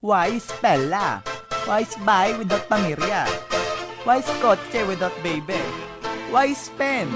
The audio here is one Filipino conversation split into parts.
Wise Bella? Wise Bahay without Pamirya? Wise Kotse without Baby? Wise Pen?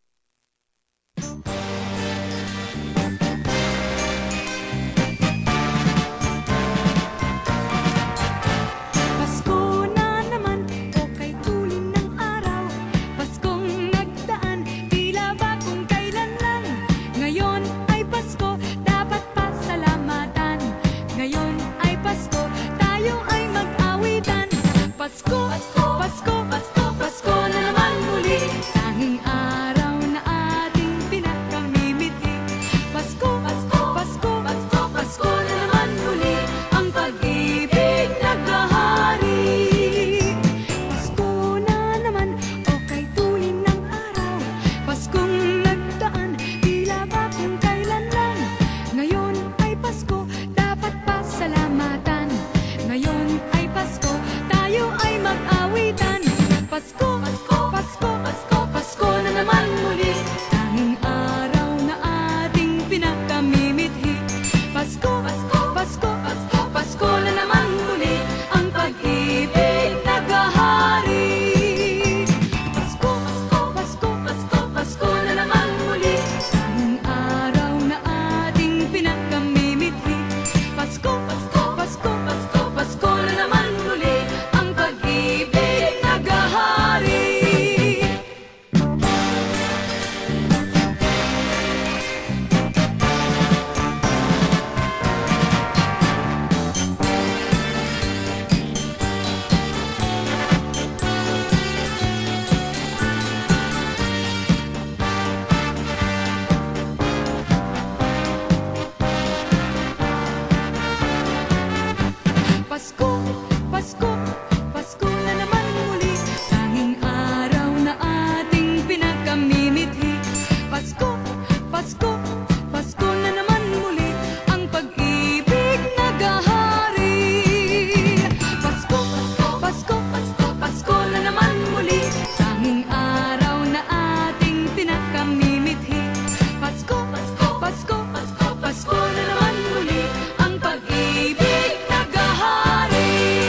Pasko, Pasko, Pasko, Pasko na naman muli. Tanging araw na ating pinakamimithi. Pasko, Pasko, Pasko, Pasko, Pasko na naman muli. Ang pag-ibig naghahari. Pasko na naman, o kay tulin ng araw. Paskong nagdaan, tila ba kung kailan lang. Ngayon ay Pasko, dapat pasalamatan. Ngayon ay Pasko, tayo ay mag-awitan. Pasko, Pasko, Pasko, Pasko, Pasko na naman muli. Tanging araw na ating pinakamimithi. Pasko, Pasko, Pasko, Pasko, Pasko na naman muli. Ang pag-ibig naghahari. Pasko, Pasko, Pasko, Pasko, Pasko na naman muli. Tanging araw na ating pinakamimithi. Pasko, Pasko, Pasko, Pasko, Pasko na naman muli. Ang pag-ibig naghahari. Pasko, Pasko, Pasko na naman muli. Tanging araw na ating pinakamimithi. Pasko, Pasko, Pasko na naman muli. Ang pag-ibig naghahari. Pasko, Pasko, Pasko, Pasko, Pasko na naman muli. Tanging araw na ating pinakamimithi. Pasko, Pasko, Pasko, Pasko, Pasko na naman muli. Ang pag-ibig naghahari.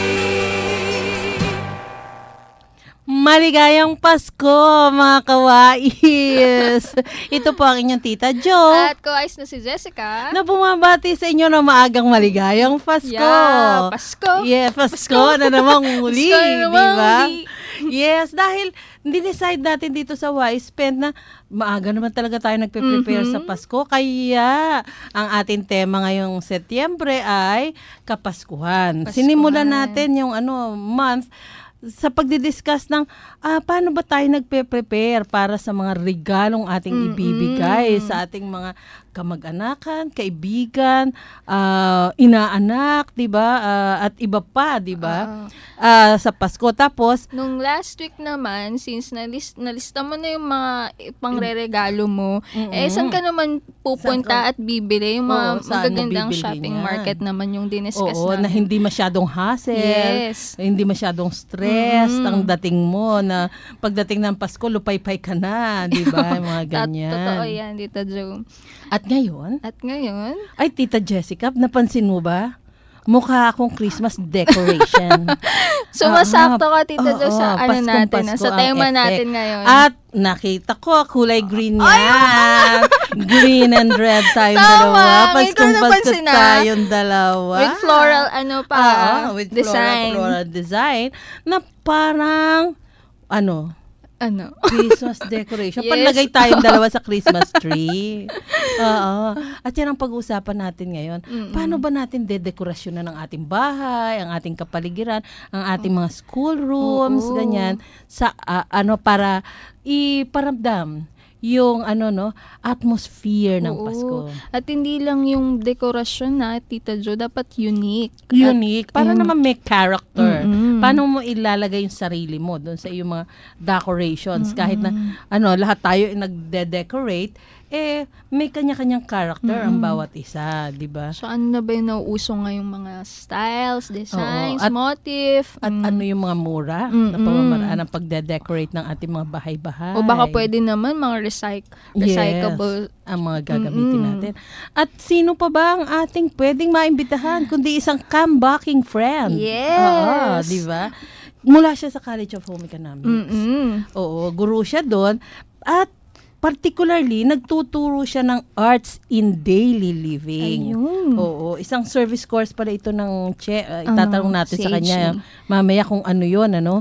Maligayang Pasko, mga kawais! Ito po ang inyong Tita Jo. At ko-ayos na si Jessica. Na bumabati sa inyo ng maagang maligayang Pasko. Yeah, Pasko. Yeah, Pasko na namang muli, Pasko na namang diba? muli. Yes, dahil decide natin dito sa Wise Pen na maaga naman talaga tayo nagpe-prepare sa Pasko. Kaya ang ating tema ngayong Setyembre ay Kapaskuhan. Sinimulan natin yung month sa pagdidiscuss ng paano ba tayo nagpe-prepare para sa mga regalong ating ibibigay sa ating mga kamag-anakan, kaibigan, inaanak, 'di ba? At iba pa, 'di ba? Sa Pasko. Tapos Nung last week naman, since nalista mo na yung mga pangreregalo mo, saan ka naman pupunta at bibili? Yung mga magagandang shopping market naman yung diniscuss namin. na hindi masyadong hassle, Yes. hindi masyadong stress ang dating mo na pagdating ng Pasko, lupay-pay ka na, 'di ba? Mga ganyan. Totoo yan, Tita Jo. At ngayon, Ay, Tita Jessica, napansin mo ba? Mukha akong Christmas decoration. sumasakto ka, Tita Jo, sa Paskong natin, Pasko sa ang tema effect. natin ngayon. At nakita ko, kulay green yan. Green and red tayong Tama, dalawa. ngayon ko Paskong Pasko napansin na. tayong dalawa. With floral, With design. floral design na parang, Christmas decoration. Yes. Panlagay tayong dalawa sa Christmas tree. Oo. At yan ang pag-uusapan natin ngayon. Paano ba natin dedekorasyon ng ating bahay, ang ating kapaligiran, ang ating mga school rooms, ganyan, sa para iparamdam yung atmosphere ng Pasko. At hindi lang yung dekorasyon na, Tita Jo, dapat unique. Unique. Para naman may character. Paano mo ilalagay yung sarili mo doon sa iyong mga decorations? Kahit na lahat tayo nagde-decorate, may kanya-kanyang character ang bawat isa, di ba? So, ano na ba yung nauuso ngayong mga styles, designs, Oo, motif? At ano yung mga mura na pamamaraan ng pagde-decorate ng ating mga bahay-bahay. O baka pwede naman mga recyclable. Ang mga gagamitin natin. At sino pa ba ang ating pwedeng maimbitahan kundi isang come-backing friend? Yes! Oo, di ba? Mula siya sa College of Home Economics. Oo, guru siya doon. At particularly, nagtuturo siya ng arts in daily living. Ayun. Oo, isang service course pala ito ng itatanong natin sa kanya CHE. mamaya kung ano yun, ano?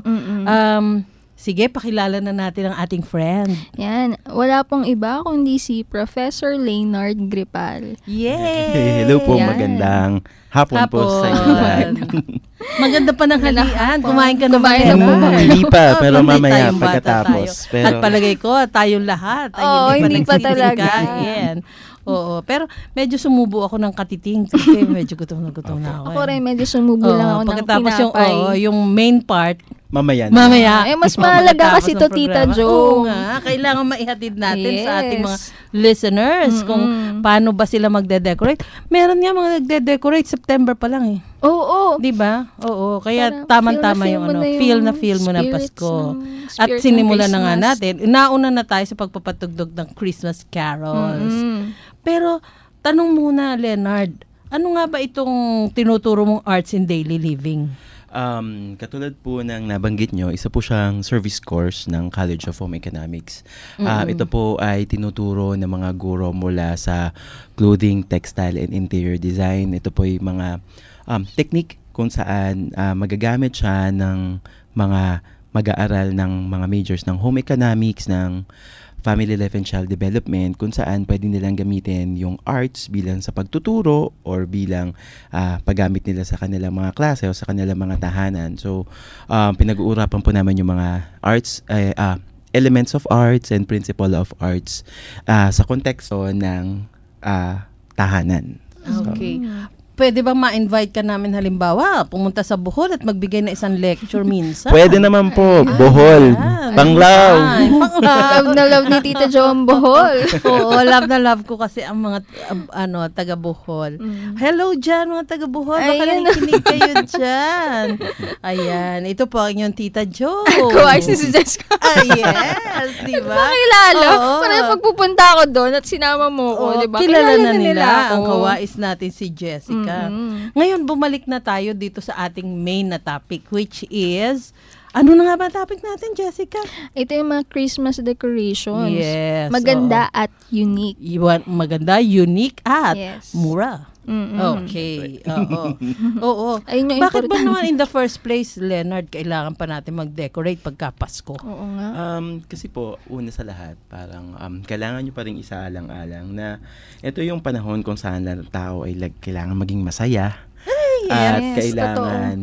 Sige, pakilala na natin ang ating friend. Yan. Wala pong iba kundi si Professor Leonard Gripal. Yay! Hello po, Yan. magandang hapon po sa inyo lahat. Maganda pa ng halian. Kumain ka na ba? Kumain na po. Hindi pa, pero Monday mamaya tayong bata pagkatapos. tayo. Pero, At palagay ko, tayong lahat ay Oo, hindi pa nagsiting talaga. kain. Oo, pero medyo sumubo ako ng katiting kasi medyo gutom na ako. Ako rin, medyo sumubo lang ako ng pagkatapos tinapay. yung main part, mamaya na. mamaya. Mas mahalaga kasi to, Pagkatapos ng Tita programa. Jo. Oo nga, kailangan maihatid natin sa ating mga Yes. listeners kung paano ba sila magde-decorate. Meron nga mga nagde-decorate September pa lang eh. Oo. 'Di ba? Oo, kaya Parang tamang-tama feel yung mo na yung feel mo ng spirits Pasko. ng- At spirit ng sinimulan na nga Christmas. natin. Nauna na tayo sa pagpapatugtog ng Christmas carols. Pero tanong muna, Leonard, ano nga ba itong tinuturo mong arts in daily living? Katulad po ng nabanggit nyo, isa po siyang service course ng College of Home Economics. Ito po ay tinuturo ng mga guro mula sa clothing, textile, and interior design. Ito po yung mga technique kung saan magagamit siya ng mga mag-aaral ng mga majors ng home economics, ng family life and child development, kung saan pwede nilang gamitin yung arts bilang sa pagtuturo or bilang paggamit nila sa kanilang mga klase o sa kanilang mga tahanan. So, pinag-uurapan po naman yung mga arts, elements of arts and principle of arts sa konteksto ng tahanan. Okay. Pwede bang ma-invite ka namin halimbawa, pumunta sa Bohol at magbigay na isang lecture minsan? Pwede naman po, Bohol, Panglao. Ay, Panglao. Love na love ni Tita Jo ang Bohol. Oo, love na love ko kasi ang mga taga Bohol. Hello dyan mga taga Bohol. Baka Ayan. nakikinig kayo dyan. Ayan, ito po ang inyong Tita Jo. Kuwai si Jessica. Yes, di ba? Makilala. Oo. Parang pagpupunta ako doon at sinama mo ko, Oo, di ba? kilala na nila ako. ang kawais natin si Jessica. Ngayon, bumalik na tayo dito sa ating main na topic, which is, ano na nga ba ang topic natin, Jessica? Ito yung mga Christmas decorations. Yes. Maganda at unique. Maganda, unique, at Yes. mura. Okay. Oo. Ayun yung Bakit ba importante. naman in the first place, Leonard, kailangan pa natin mag-decorate pagka Pasko? Oo nga. Kasi po, una sa lahat, parang kailangan nyo pa rin isaalang-alang na ito yung panahon kung saan ang tao ay kailangan maging masaya at yes, kailangan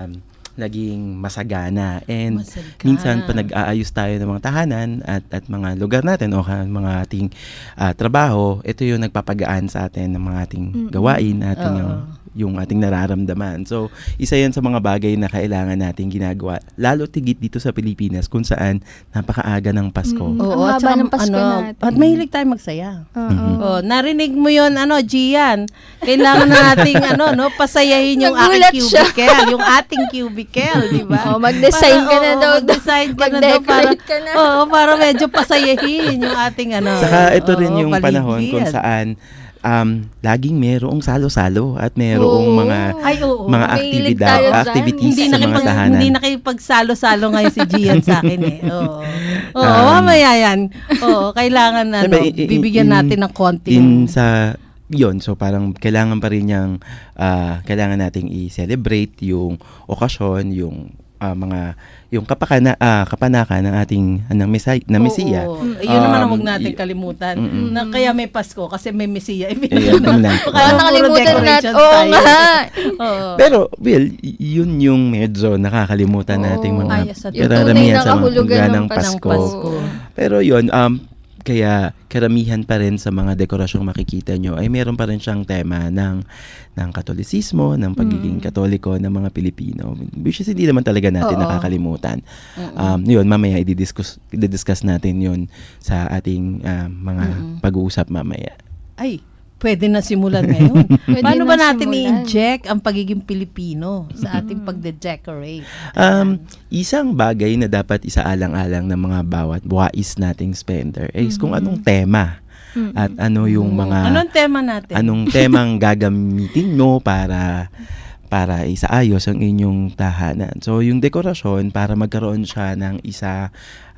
naging masagana. And Masagana. minsan pa nag-aayos tayo ng mga tahanan at mga lugar natin o mga ating trabaho, ito yung nagpapagaan sa atin ng mga ating gawain, yung ating nararamdaman. So, isa yan sa mga bagay na kailangan nating ginagawa. Lalo tigit dito sa Pilipinas kung saan napakaaga ng Pasko. Ang haba at saka, ng Pasko natin. At mahilig tayo magsaya. Oo. Narinig mo yon Gian? Kailangan na nating pasayahin yung Nagulat aking siya. cubicle, yung ating cubicle, di ba? Mag-design ka na daw. Mag-design ka na daw para, Mag-decorate ka na. para medyo pasayahin yung ating Saka ito rin yung paligid. panahon kung saan laging merong salo-salo at merong mga Ay, oo. Mahilig tayo dyan. activities sa mga tahanan. Hindi nakipagsalo-salo ngayon si Gian sa akin eh. Oo, mamaya yan. Oo, kailangan bibigyan natin ng konting Yun, so parang kailangan pa rin niyang kailangan nating i-celebrate yung okasyon, yung kapanakan ng ating Mesiya. Oo. Yun naman ang huwag natin kalimutan. Na kaya may Pasko kasi may Mesiya. Ayan lang. Kaya nakalimutan natin. Oo nga. Pero, yun yung medyo nakakalimutan nating mga Ay, sa Yung karamihan tunay na sa mga kahulugan ugat ng ng Pasko. Pasko. Pero yun, Kaya karamihan pa rin sa mga dekorasyong makikita nyo ay meron pa rin siyang tema ng Katolisismo, ng pagiging Katoliko ng mga Pilipino. Which is hindi naman talaga natin nakakalimutan. Yun, mamaya i-discuss natin yun sa ating mga pag-uusap mamaya. Ay, pwede na simulan ngayon. Paano ba natin simulan? i-inject ang pagiging Pilipino sa ating pagde-decorate? Isang bagay na dapat isaalang-alang ng mga bawat wais nating spender is kung anong tema at ano yung mga... Anong tema natin? Anong temang gagamitin nyo para isaayos ang inyong tahanan. So, yung dekorasyon, para magkaroon siya ng isa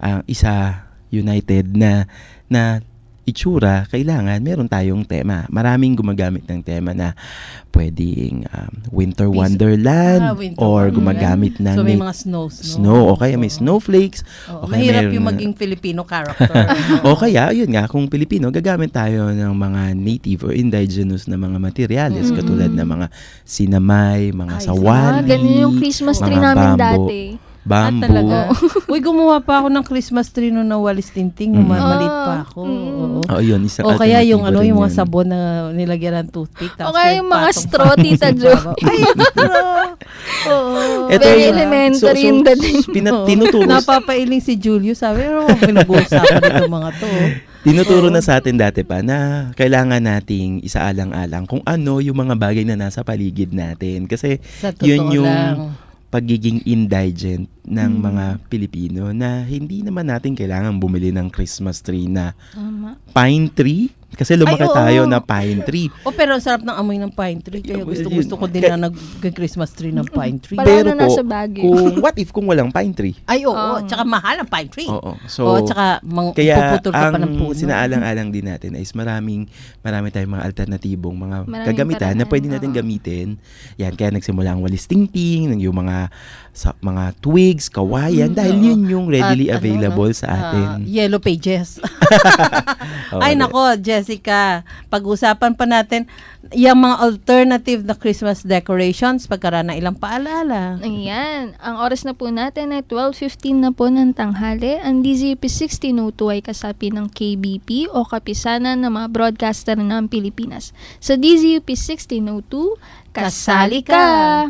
united na itsura, kailangan meron tayong tema. Maraming gumagamit ng tema na pwedeng Winter Wonderland or gumagamit ng so may mga snow o kaya may snowflakes. O kaya mahirap yung maging Filipino character. O kaya, yun nga, kung Pilipino, gagamit tayo ng mga native or indigenous na mga materials katulad ng mga sinamay, mga sawali, ganun yung Christmas tree mga namin bamboo. dati. Bamboo. Talaga. Uy, gumawa pa ako ng Christmas tree nung nawalis tinting nung maliit pa ako. Yun, isang O kaya yung alternative yung mga rin yun. sabon na nilagyan ng toothpick. O kaya yung mga straw, Tita Jo. Ay, straw. Oo. Ito Very yung- elementary yung dating. Tinuturo, Napapailing si Julio. Sabi, pinag-uusapan ito mga to. tinuturo na sa atin dati pa na kailangan nating isaalang-alang kung ano yung mga bagay na nasa paligid natin. Kasi Sa totoo yun yung lang. pagiging indigent ng mga Pilipino na hindi naman natin kailangan bumili ng Christmas tree na pine tree. Kasi lumaki tayo na pine tree. Pero ang sarap ng amoy ng pine tree. Kaya gusto ko din na nag-Christmas tree ng pine tree. Wala Pero na nasa po, Baguio. what if kung walang pine tree? Ay, oo. Tsaka mahal ang pine tree. Oo. So, tsaka kaya puputol ka pa ng puno. sinaalang-alang din natin is marami tayong mga alternatibong mga Maraming kagamitan na paraan, pwede natin gamitin. Yan, kaya nagsimula ang walis tingting, yung mga twigs, kawayan, dahil yun yung readily At available sa atin. Yellow pages. Oo, Ay, nako, Jessica. Pag-usapan pa natin yung mga alternative na Christmas decorations pagkaraan ng ilang paalala. Ayan. Ang oras na po natin ay 12:15 na po ng tanghali. Ang DZUP 1602 ay kasapi ng KBP o Kapisanan ng mga broadcaster ng Pilipinas. Sa DZUP 1602, kasali ka!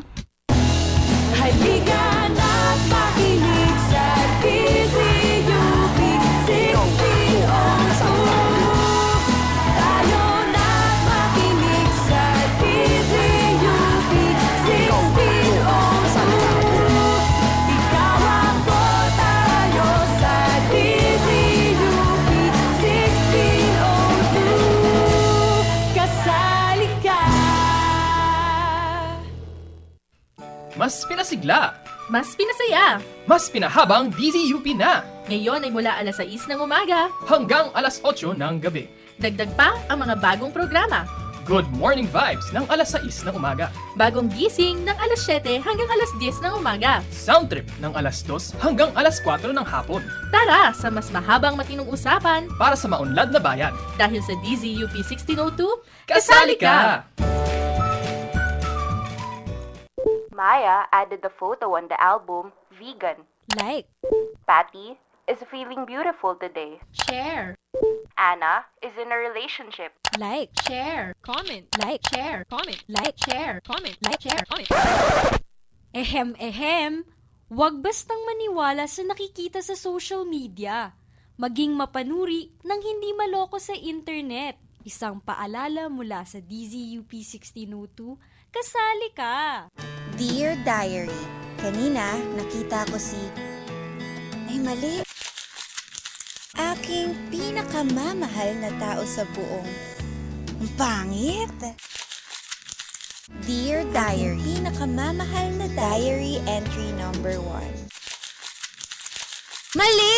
Halika na't makinig sa DZUP 1602. Tayo na't makinig sa DZUP 1602. Ikaw ako, tayo sa DZUP 1602. Kasali ka. Mas pinasigla, Mas pinasaya. mas pinahabang DZUP na Ngayon ay mula alas 6 ng umaga. hanggang alas 8 ng gabi. Dagdag pa ang mga bagong programa. Good Morning Vibes ng alas 6 ng umaga. Bagong gising ng alas 7 hanggang alas 10 ng umaga. Sound Trip ng alas 2 hanggang alas 4 ng hapon. Tara sa mas mahabang matinong usapan Para sa maunlad na bayan. dahil sa DZUP 1602, Kasali ka! Maya added the photo on the album Vegan. Like, Patty is feeling beautiful today. Share, Anna is in a relationship. like, share, comment, like, share, comment, like, share, comment, like, share, comment. Ehem. Huwag bastang maniwala sa nakikita sa social media. Maging mapanuri nang hindi maloko sa internet. Isang paalala mula sa DZUP 1602, kasali ka! Dear Diary, kanina nakita ko ay mali. Aking pinakamamahal na tao sa buong. Ang pangit! Dear Diary, pinakamamahal na diary entry number 1. Mali!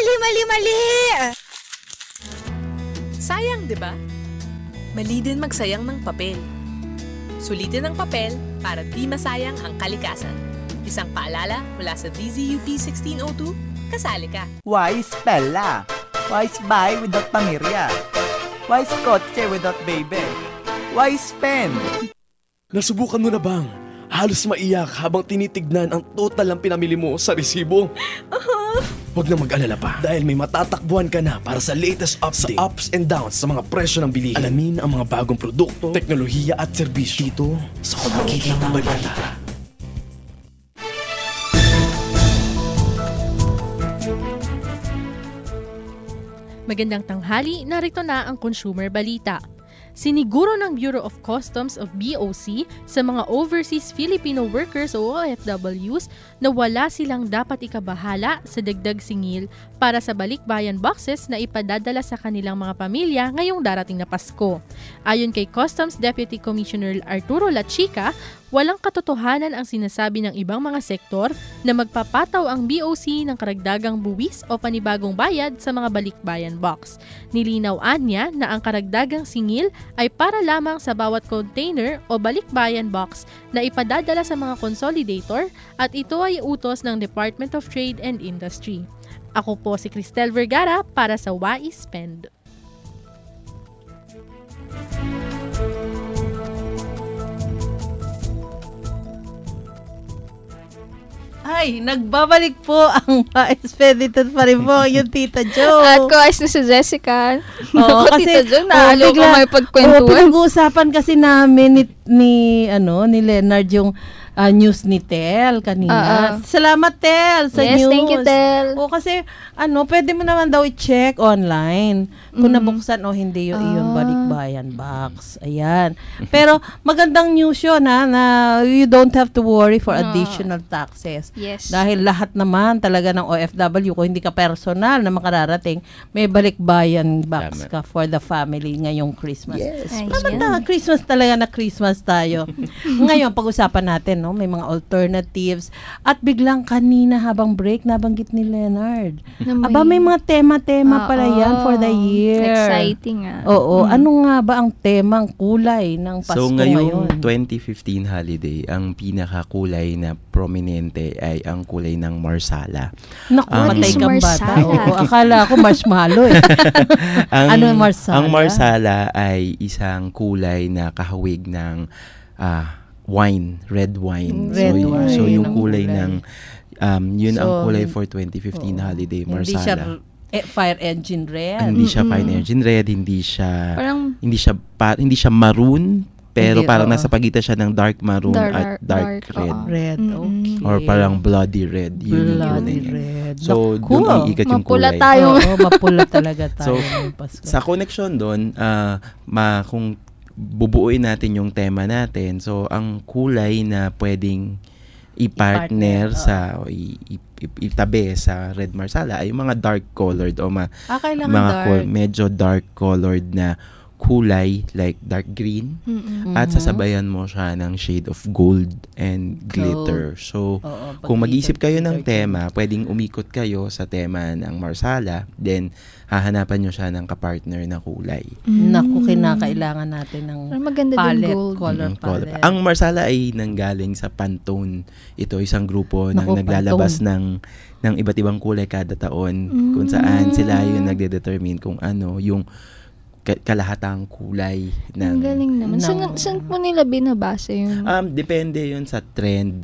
Sayang, di ba? Mali din magsayang ng papel. Sulitin ang papel para di masayang ang kalikasan. Isang paalala mula sa DZUP 1602, kasali ka. Why Stella? Why buy without pamirya? Why kotse without baby? Why spend? Nasubukan mo na bang halos maiyak habang tinitignan ang total ng pinamili mo sa resibo? Huwag na mag-alala pa dahil may matatakbuhan ka na para sa latest update sa ups and downs sa mga presyo ng bilihin. Alamin ang mga bagong produkto, teknolohiya at serbisyo dito sa Kumikitang Balita. Magandang tanghali, narito na ang Consumer Balita. Siniguro ng Bureau of Customs of BOC sa mga overseas Filipino workers o OFWs na wala silang dapat ikabahala sa dagdag singil para sa balikbayan boxes na ipadadala sa kanilang mga pamilya ngayong darating na Pasko. Ayon kay Customs Deputy Commissioner Arturo Lachica, walang katotohanan ang sinasabi ng ibang mga sektor na magpapataw ang BOC ng karagdagang buwis o panibagong bayad sa mga balikbayan box. Nilinawan niya na ang karagdagang singil ay para lamang sa bawat container o balikbayan box na ipadadala sa mga consolidator at ito ay utos ng Department of Trade and Industry. Ako po si Cristel Vergara para sa Wais Spend. Ay, nagbabalik po ang Expedited pa rin po, yung Tita Jo. At ko ayos na si Jessica. Oo, kasi Tita Jo, naalo ko may pagkwentuhan. Pinag-uusapan kasi namin ni Leonard yung news ni Tel kanina. Salamat, Tel, sa news. Yes, thank you, Tel. O kasi, pwede mo naman daw i-check online kung nabuksan o hindi yung balikbayan box. Ayan. Pero, magandang news yun, na you don't have to worry for additional taxes. Yes. Dahil lahat naman talaga ng OFW, kung hindi ka personal na makararating, may balikbayan box ka for the family ngayong Christmas. Yes. Christmas talaga na Christmas tayo. Ngayon, pag-usapan natin, may mga alternatives. At biglang kanina habang break, nabanggit ni Leonard. May mga tema-tema pala yan for the year. Exciting Oo. Ano nga ba ang temang kulay ng Pasko ngayon? So, ngayong 2015 holiday, ang pinakakulay na prominente ay ang kulay ng marsala. Naku, matay kang bata. Oo, akala ko marshmallow ano ang marsala? Ang marsala ay isang kulay na kahawig ng wine, red wine. So yung kulay ng yun ang kulay for 2015 holiday, marsala. Hindi siya fire engine red. Hindi siya fire engine red, hindi siya maroon, pero parang nasa pagitan siya ng dark maroon at dark red. Red, okay. Or parang bloody red. Yun bloody red. So, doon ang ikat yung mapula kulay. Tayo. Mapula talaga tayo. So, sa connection doon, kung bubuuin natin yung tema natin. So, ang kulay na pwedeng i-partner sa itabi sa red marsala ay yung mga dark colored o mga medyo dark colored na kulay like dark green at sasabayan mo siya ng shade of gold and glitter. So, kung mag-isip kayo ng tema, pwedeng umikot kayo sa tema ng marsala, then hahanapan nyo siya ng kapartner na kulay. Naku, kinakailangan natin ng palette, gold. Color palette. Ang marsala ay nanggaling sa Pantone. Ito isang grupo na naglalabas ng iba't ibang kulay kada taon kung saan sila yung nagde-determine kung ano yung kalahatang kulay ng... Ang galing naman. Saan po nila binabase yun? Depende yun sa trend,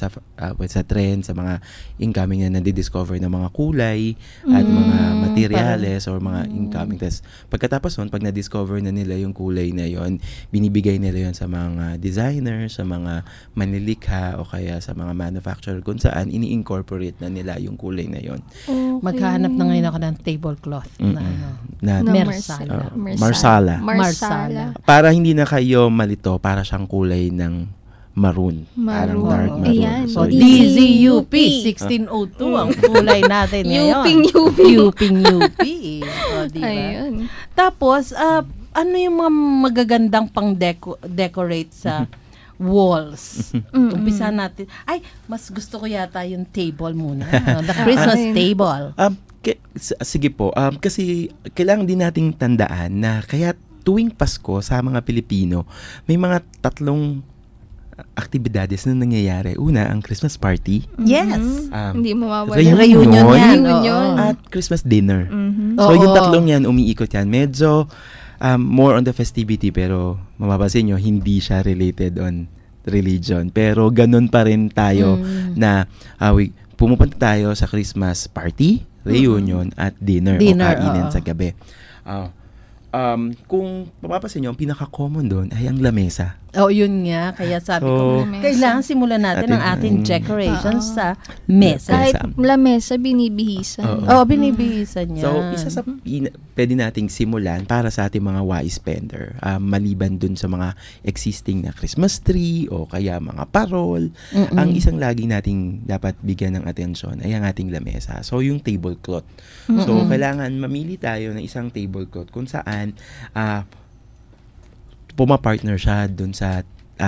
sa trend, sa mga incoming na nadi-discover ng mga kulay at mga materials or mga incoming test. Pagkatapos nun, pag na-discover na nila yung kulay na yun, binibigay nila yun sa mga designers, sa mga manilikha o kaya sa mga manufacturer kung saan ini-incorporate na nila yung kulay na yun. Okay. Maghahanap na ngayon ako ng tablecloth na marsala. Para hindi na kayo malito, para siyang kulay ng maroon. Parang dark maroon. Ayan. So, DZUP 1602 ang kulay natin ngayon. Yuping-UP. Diba? Ayun. Tapos, ano yung mga magagandang pang-decorate sa walls? Umpisa natin. Ay, mas gusto ko yata yung table muna. The Christmas table. Sige po. Kasi kailangan din nating tandaan na kaya tuwing Pasko sa mga Pilipino, may mga tatlong aktibidades na nangyayari. Una, ang Christmas party. Yes. Hindi mawawala. Reunion. At Christmas dinner. So, yung tatlong yan, umiikot yan. Medyo more on the festivity, pero mapapansin nyo, hindi siya related on religion. Pero ganun pa rin tayo na pumupunta tayo sa Christmas party reunion, at dinner o Dinner, kainin oo. sa gabi. Kung papapansin nyo, ang pinaka-common doon ay ang lamesa. Yun nga. Kaya sabi ko, So, kailangan simulan natin ang ating decorations sa mesa. Kahit lamesa, binibihisan. Binibihisan niya. So, isa sa pwede nating simulan para sa ating mga wise spender, maliban dun sa mga existing na Christmas tree o kaya mga parol, ang isang lagi nating dapat bigyan ng atensyon ay ang ating lamesa. So, yung tablecloth. So, kailangan mamili tayo ng isang tablecloth kung saan pumapartner siya dun sa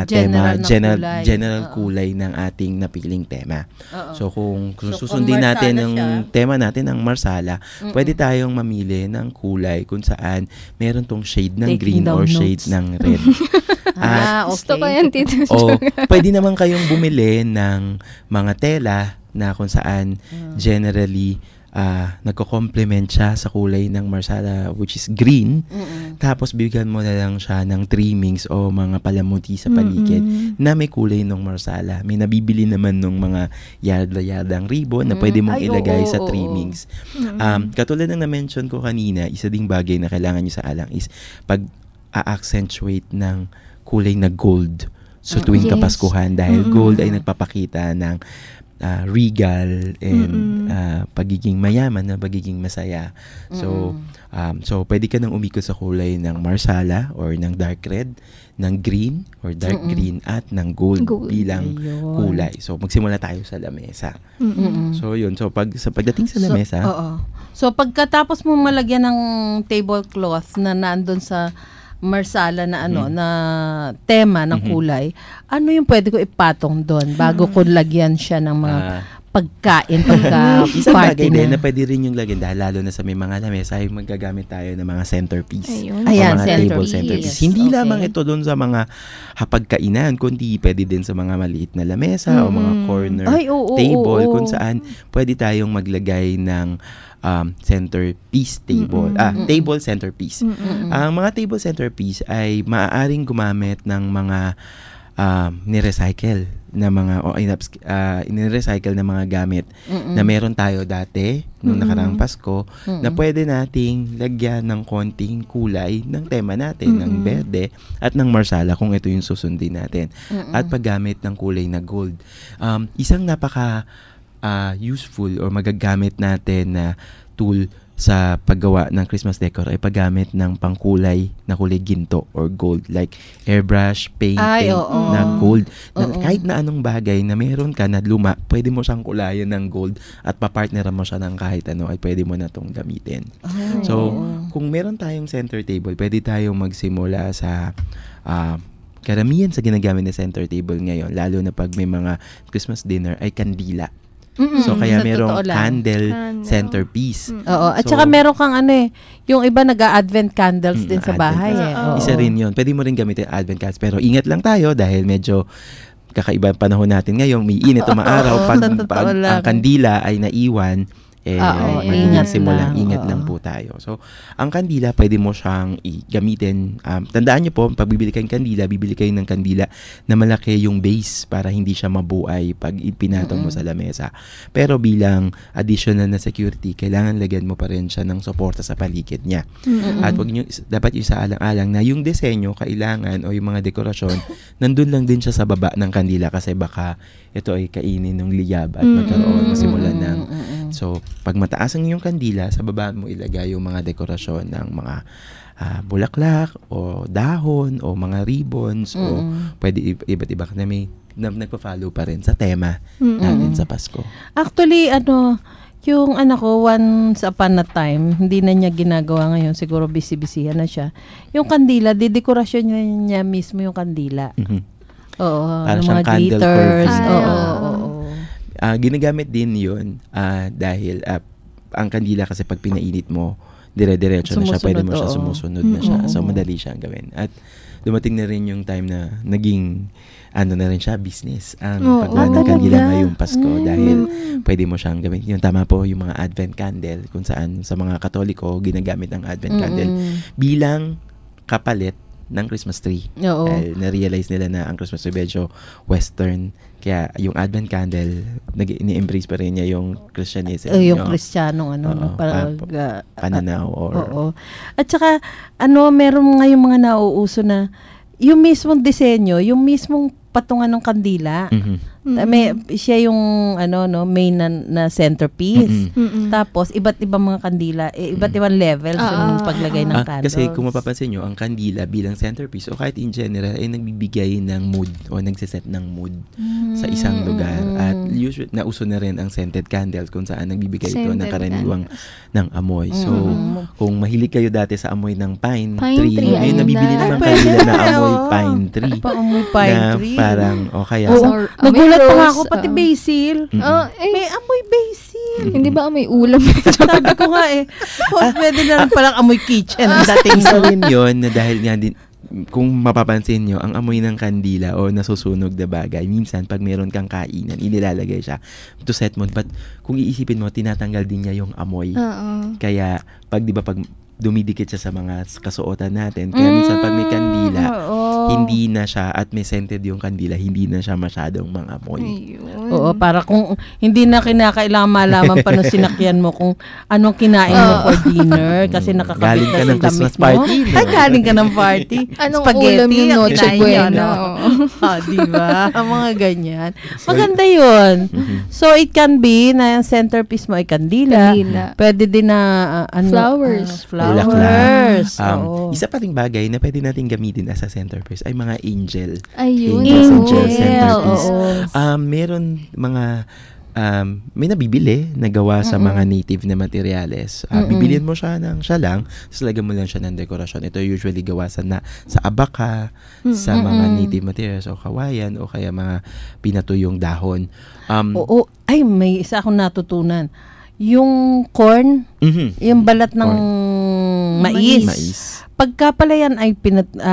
general kulay ng ating napiling tema. So kung susundin natin ang tema natin ng marsala, pwede tayong mamili ng kulay kung saan meron tong shade ng green or shade ng red. Gusto ko yan, Tito. Pwede naman kayong bumili ng mga tela na kung saan generally nagko-complement siya sa kulay ng marsala, which is green. Tapos bigyan mo na lang siya ng trimmings o mga palamuti sa paligid na may kulay ng marsala. May nabibili naman ng mga yada-yadang ribbon na pwede mong ilagay sa trimmings. Katulad ng na-mention ko kanina, isa ding bagay na kailangan nyo sa alang is pag a-accentuate ng kulay na gold so tuwing kapaskuhan, dahil gold ay nagpapakita ng regal and pagiging mayaman na pagiging masaya. So pwede ka nang umikot sa kulay ng marsala or ng dark red, ng green or dark green at ng gold bilang kulay. So magsimula tayo sa lamesa. So yun. So pagdating sa lamesa, So pagkatapos mo malagyan ng tablecloth na nandun sa marsala na na tema ng kulay, ano yung pwede ko ipatong doon bago ko lagyan siya ng mga pagkain isang bagay party din na pwede rin yung lagyan, dahil lalo na sa may mga lamesa ay magagamit tayo ng mga centerpiece. Ayan, mga table centerpiece. Hindi lamang ito doon sa mga hapagkainan, kundi pwede din sa mga maliit na lamesa o mga corner table kung saan pwede tayong maglagay ng centerpiece table. Table centerpiece. Ang mga table centerpiece ay maaaring gumamit ng mga ni-recycle na mga ni-recycle na mga gamit na meron tayo dati nung nakaraang Pasko na pwede nating lagyan ng konting kulay ng tema natin, ng berde at ng marsala kung ito yung susundin natin. At paggamit ng kulay na gold. Isang napaka useful or magagamit natin na tool sa paggawa ng Christmas decor ay paggamit ng pangkulay na kulay ginto or gold, like airbrush, painting na gold. Kahit na anong bagay na meron ka na luma, pwede mo siyang kulayan ng gold at papartneran mo siya ng kahit ano, ay pwede mo na itong gamitin. So, kung meron tayong center table, pwede tayong magsimula sa karamihan sa ginagamit na center table ngayon, lalo na pag may mga Christmas dinner, ay kandila. So, kaya merong candle centerpiece. At saka meron kang yung iba nag-a-advent candles din sa bahay. Isa rin yun. Pwede mo rin gamitin advent candles. Pero ingat lang tayo dahil medyo kakaiba panahon natin ngayon. May init o maaraw. Pag ang kandila ay naiwan, ingat lang po tayo. So, ang kandila, pwede mo siyang gamitin. Tandaan nyo po, pag bibili kayong kandila, bibili kayo ng kandila na malaki yung base para hindi siya mabuay pag ipinatong mo sa lamesa. Pero bilang additional na security, kailangan lagyan mo pa rin siya ng suporta sa paligid niya. At dapat yung sa alang-alang na yung disenyo, kailangan, o yung mga dekorasyon, nandun lang din siya sa baba ng kandila kasi baka ito ay kainin ng liyab at magkaroon masimulan ng so pag mataas ang iyong kandila, sa baba mo ilagay yung mga dekorasyon ng mga bulaklak o dahon o mga ribbons o pwede iba't iba na may nagpa-follow pa rin sa tema natin sa Pasko. Actually, yung anak ko, once upon a time, hindi na niya ginagawa ngayon, siguro busy-busyhan na siya. Yung kandila, didekorasyon niya mismo yung kandila. Para siyang mga candle glitters. Ginagamit din yun dahil ang kandila kasi pag pinainit mo, dire-diretso na siya, pwede mo siya sumusunod na siya. So, madali siyang gawin. At dumating na rin yung time na naging na rin siya, business ang paggawa ng kandila ngayong Pasko dahil pwede mo siyang gawin. Yung tama po, yung mga Advent candle kung saan sa mga Katoliko ginagamit ang Advent candle bilang kapalit ng Christmas tree. Oo. Na-realize nila na ang Christmas tree medyo Western. Kaya yung Advent candle, ni-embrace pa rin niya yung Christianism. Yung Kristiyanong pananaw. Oo. At saka, meron ngayong mga nauuso na yung mismong disenyo, yung mismong patungan ng kandila. Siya yung main na centerpiece. Tapos iba't ibang mga kandila, iba't ibang levels ng paglagay ng candles. Kasi kung mapapansin nyo, ang kandila bilang centerpiece o kahit in general ay nagbibigay ng mood o nagsiset ng mood sa isang lugar. At usually nauso na rin ang scented candles kung saan nagbibigay ito ng karaniwang ng amoy. So kung mahilig kayo dati sa amoy ng pine tree, ngayon nabibili naman kandila na amoy pine tree. Amoy pine tree. Parang kaya nagulat pa nga ako, pati basil. May amoy basil. Hindi ba amoy ulam? Sabi ko nga pwede na lang palang amoy kitchen dating sa rin yun na dahil nga din, kung mapapansin nyo, ang amoy ng kandila o nasusunog na bagay, minsan pag meron kang kainan, inilalagay siya to set mood. But kung iisipin mo, tinatanggal din niya yung amoy. Kaya pag dumidikit siya sa mga kasuotan natin. Kaya minsan pag may kandila, hindi na siya, at may scented yung kandila, hindi na siya masyadong mangamoy. Oo, para kung hindi na kinakailangan malaman pa nung sinakyan mo kung anong kinain mo for dinner kasi nakakabit na sa damit mo. Ay, galing ka ng party. Anong spaghetti, ulam yung Noche Buena? Diba? Ang mga ganyan. Maganda yun. So, it can be na yung centerpiece mo ay kandila. Pwede din na flowers. Isa pa ring bagay na pwede natin gamitin as a centerpiece ay mga angel. Angel centerpiece. Meron mga may nabibili na gawa sa mga native na materyales. Bibilin mo siya lang, tapos lagyan mo lang siya ng dekorasyon. Ito usually gawa sa abaka, sa mga native materials o kawayan o kaya mga pinatuyong dahon. May isa akong natutunan. Yung corn, yung balat ng mais. Pagka pala yan ay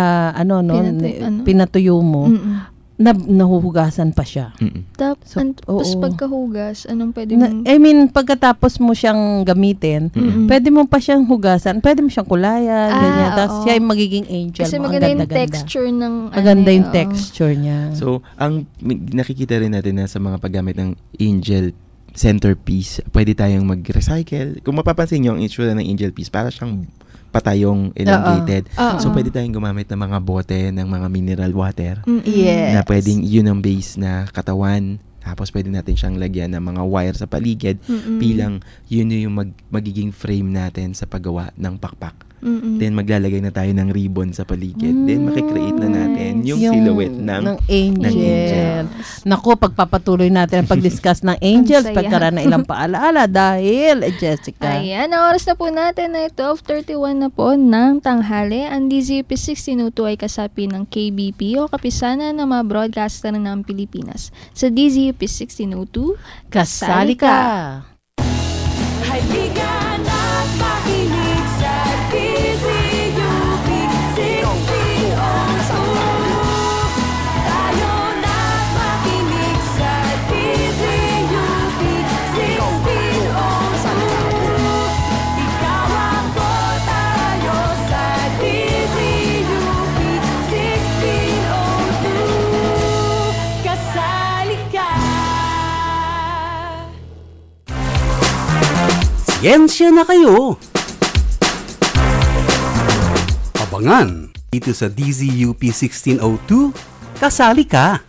pinatuyo mo, nahuhugasan pa siya. Tapos pagkahugas, anong pwede mo? Pagkatapos mo siyang gamitin, pwede mo pa siyang hugasan, pwede mo siyang kulayan, ganyan. Tapos siya ay magiging angel. Kasi mo. maganda yung texture ng maganda yung texture niya. So, ang nakikita rin natin na sa mga paggamit ng angel centerpiece, pwede tayong mag-recycle. Kung mapapansin nyo, ang itsura ng angel piece, para siyang patayong elongated. So, pwede tayong gumamit ng mga bote ng mga mineral water. Yes. Na pwedeng yun ang base na katawan. Tapos, pwede natin siyang lagyan ng mga wire sa paligid bilang yun yung magiging frame natin sa paggawa ng pakpak. Then, maglalagay na tayo ng ribbon sa paligid. Then, makikreate na natin yung silhouette ng angel. Naku, pagpapatuloy natin ang pag-discuss ng angels, pagkaroon na ilang paalaala dahil, Jessica. Ayan, ang oras na po natin ay 12:31 na po ng tanghali. Ang DZUP 1602 ay kasapi ng KBP o Kapisanan ng mga broadcaster ng Pilipinas. Sa DZUP 1602, kasali ka! Halika na't makinig sa DZUP 1602. Tayo na't makinig sa DZUP 1602. Ikaw ako, tayo sa DZUP 1602. Kasali ka! Siyensya na kayo! Abangan dito sa DZUP 1602, kasali ka!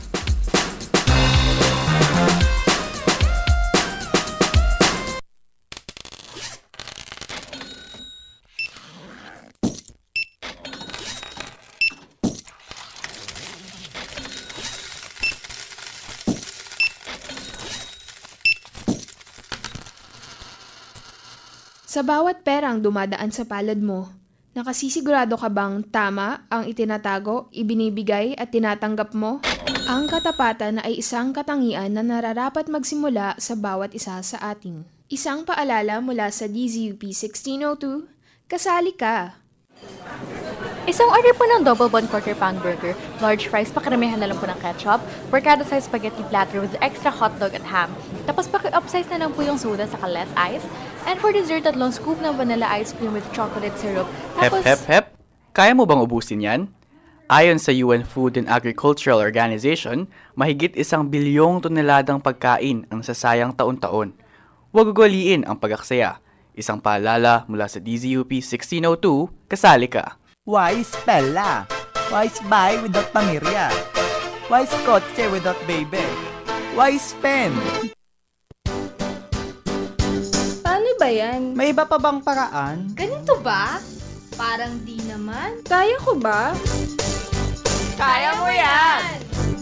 Sa bawat perang dumadaan sa palad mo, nakasisigurado ka bang tama ang itinatago, ibinibigay at tinatanggap mo? Ang katapatan ay isang katangian na nararapat magsimula sa bawat isa sa atin. Isang paalala mula sa DZUP 1602, kasali ka! Isang order po ng double bun quarter pound burger, large fries, pakaramihan na lang po ng ketchup, porcado size spaghetti platter with extra hotdog at ham. Tapos paki-upsize na lang po yung soda sa less ice. And for dessert, 3 scoop ng vanilla ice cream with chocolate syrup. Tapos, Hep. Kaya mo bang ubusin yan? Ayon sa UN Food and Agricultural Organization, mahigit 1 bilyong toneladang pagkain ang nasasayang taon-taon. Huwag ugaliin ang pag-aksaya. Isang paalala mula sa DZUP 1602, kasali ka. Wise Pella. Wise Buy without Pamirya. Wise Kotse without Baby. Wise Pen. Paano ba yan? May iba pa bang paraan? Ganito ba? Parang di naman. Kaya ko ba? Kaya mo yan!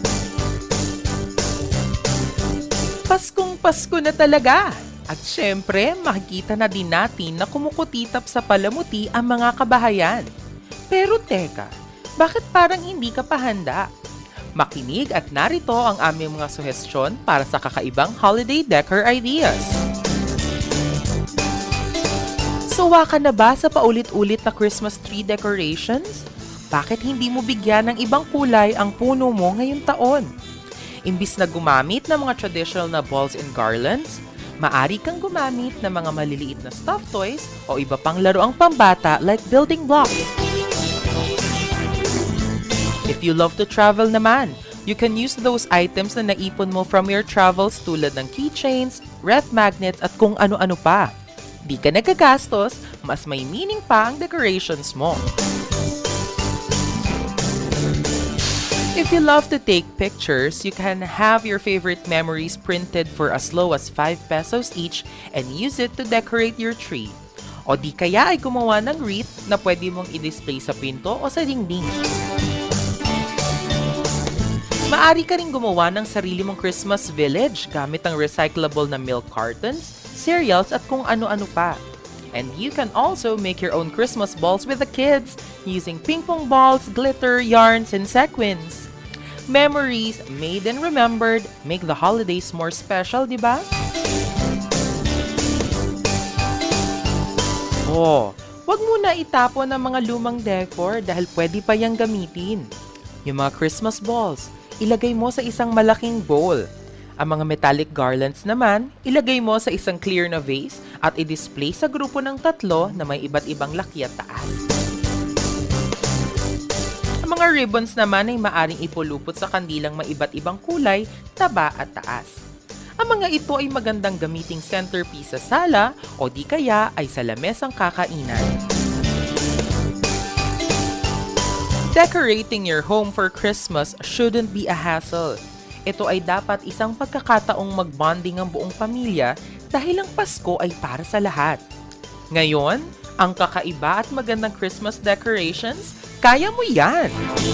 Paskong Pasko na talaga! At syempre, makikita na din natin na kumukutitap sa palamuti ang mga kabahayan. Pero teka, bakit parang hindi ka pa handa? Makinig at narito ang aming mga suhestyon para sa kakaibang holiday decor ideas. Sawa ka na ba sa paulit-ulit na Christmas tree decorations? Bakit hindi mo bigyan ng ibang kulay ang puno mo ngayong taon? Imbis na gumamit ng mga traditional na balls and garlands, maari kang gumamit ng mga maliliit na stuffed toys o iba pang laruang pambata like building blocks. If you love to travel naman, you can use those items na naipon mo from your travels tulad ng keychains, ref magnets at kung ano-ano pa. Di ka nagagastos, mas may meaning pa ang decorations mo. If you love to take pictures, you can have your favorite memories printed for as low as 5 pesos each and use it to decorate your tree. O di kaya ay gumawa ng wreath na pwede mong i-display sa pinto o sa dingding. Maari ka rin gumawa ng sarili mong Christmas village gamit ang recyclable na milk cartons, cereals at kung ano-ano pa. And you can also make your own Christmas balls with the kids using ping pong balls, glitter, yarns, and sequins. Memories made and remembered make the holidays more special, di ba? Oh, wag muna itapon ang mga lumang decor dahil pwede pa yang gamitin. Yung mga Christmas balls, ilagay mo sa isang malaking bowl. Ang mga metallic garlands naman, ilagay mo sa isang clear na vase at i-display sa grupo ng 3 na may iba't ibang laki at taas. Ang mga ribbons naman ay maaring ipulupot sa kandilang may iba't ibang kulay, taba at taas. Ang mga ito ay magandang gamiting centerpiece sa sala o di kaya ay sa lamesang kakainan. Decorating your home for Christmas shouldn't be a hassle. Ito ay dapat isang pagkakataong mag-bonding ang buong pamilya dahil ang Pasko ay para sa lahat. Ngayon, ang kakaiba at magandang Christmas decorations, kaya mo yan!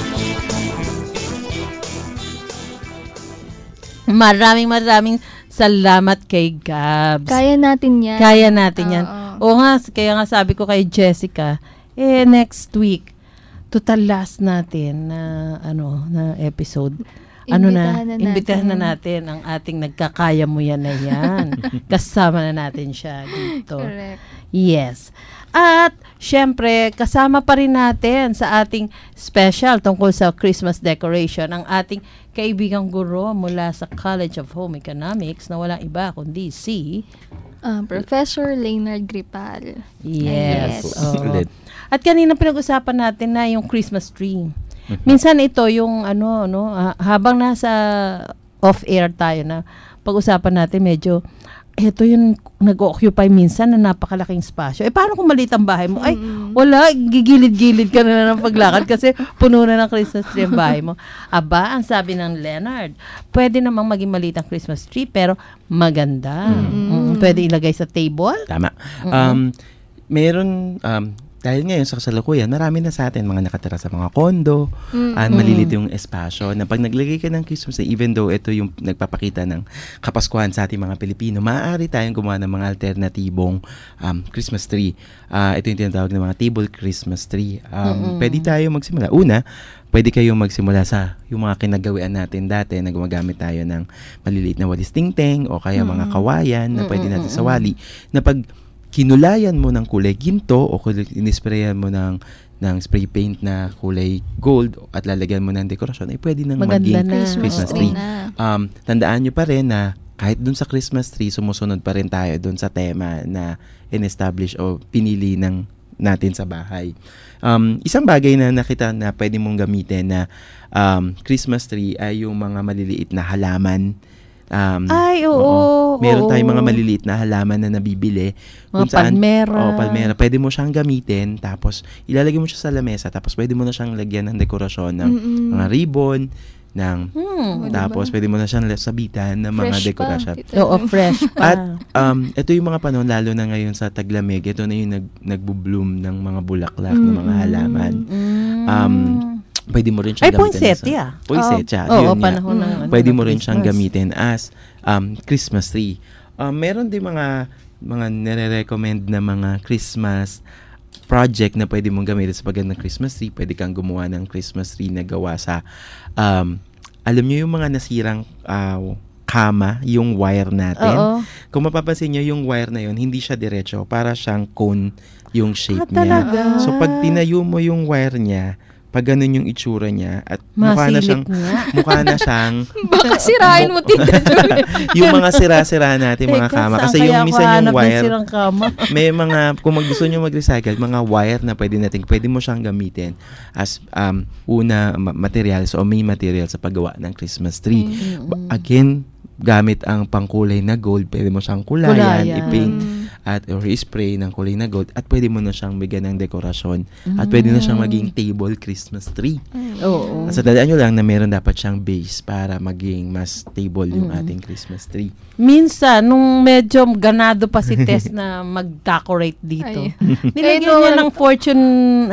Maraming salamat kay Gabs. Kaya natin yan. Kaya natin yan. Oo nga, kaya nga sabi ko kay Jessica, next week, total last natin na episode. Imbitahan na natin ang ating nagkakaya mo yan na yan. Kasama na natin siya dito. Correct. Yes. At, syempre, kasama pa rin natin sa ating special tungkol sa Christmas decoration ang ating kaibigang guro mula sa College of Home Economics na walang iba kundi si Professor Leonard Gripal. Yes. At kanina pinag-usapan natin na yung Christmas tree. Minsan ito yung habang nasa off-air tayo na pag-usapan natin medyo ito yung nag-occupy minsan na napakalaking spasyo. Paano kung maliit ang bahay mo? Ay, wala, gigilid-gilid ka na ng paglakad kasi puno na ng Christmas tree ang bahay mo. Aba, ang sabi ng Leonard, pwede namang maging maliit ang Christmas tree pero maganda. Pwede ilagay sa table. Tama. Meron dahil ngayon sa kasalukuyan, marami na sa atin mga nakatira sa mga kondo, malilit yung espasyo na pag naglagay ka ng Christmas, even though ito yung nagpapakita ng Kapaskuhan sa ating mga Pilipino, maaari tayong gumawa ng mga alternatibong Christmas tree. Ito yung tinatawag ng mga table Christmas tree. Pwede tayo magsimula. Una, pwede kayong magsimula sa yung mga kinagawian natin dati na gumagamit tayo ng maliliit na walis tingting o kaya mga kawayan na pwede natin sa wali na pag kinulayan mo ng kulay ginto o inisprayan mo ng spray paint na kulay gold at lalagyan mo ng dekorasyon, ay pwede nang maging Christmas tree. Tandaan nyo pa rin na kahit dun sa Christmas tree, sumusunod pa rin tayo dun sa tema na in-establish o pinili ng natin sa bahay. Isang bagay na nakita na pwede mong gamitin na Christmas tree ay yung mga maliliit na halaman. Meron tayong mga maliliit na halaman na nabibili. Mga palmera. Palmera. Pwede mo siyang gamitin, tapos ilalagay mo siya sa lamesa, tapos pwede mo na siyang lagyan ng dekorasyon ng mga ribbon, tapos pwede mo na siyang sabitan ng mga dekorasyon. Fresh pa. At ito yung mga panahon, lalo na ngayon sa taglamig, ito na yung nagbo-bloom ng mga bulaklak, ng mga halaman. Pwede mo rin siyang gamitin. Poinsettia. Pwede mo rin siyang gamitin as Christmas tree. Meron din mga nire-recommend na mga Christmas project na pwede mong gamitin sa paggawa ng Christmas tree. Pwede kang gumawa ng Christmas tree na gawa sa alam niyo yung mga nasirang kama, yung wire natin. Kung mapapansin niyo, yung wire na yun, hindi siya diretso, para siyang cone yung shape niya. Talaga? So pag tinayo mo yung wire niya, pag ganun yung itsura niya, at mukha na siyang baka sirain mo, Tita Joy. yung mga sira-sira natin, mga kama. Kasi yung minsan yung wire, may mga, kung gusto nyo mag-recycle, mga wire na pwede mo siyang gamitin as materials o main material sa paggawa ng Christmas tree. Again, gamit ang pangkulay na gold, pwede mo siyang kulayan, i-paint or i-spray ng kulay na gold, at pwede mo na siyang bigyan ng dekorasyon, at pwede na siyang maging table Christmas tree. Sa tandaan nyo lang na meron dapat siyang base para maging mas stable yung ating Christmas tree. Minsan, nung medyo ganado pa si Tess na mag-decorate dito, nilagyan niya ng fortune,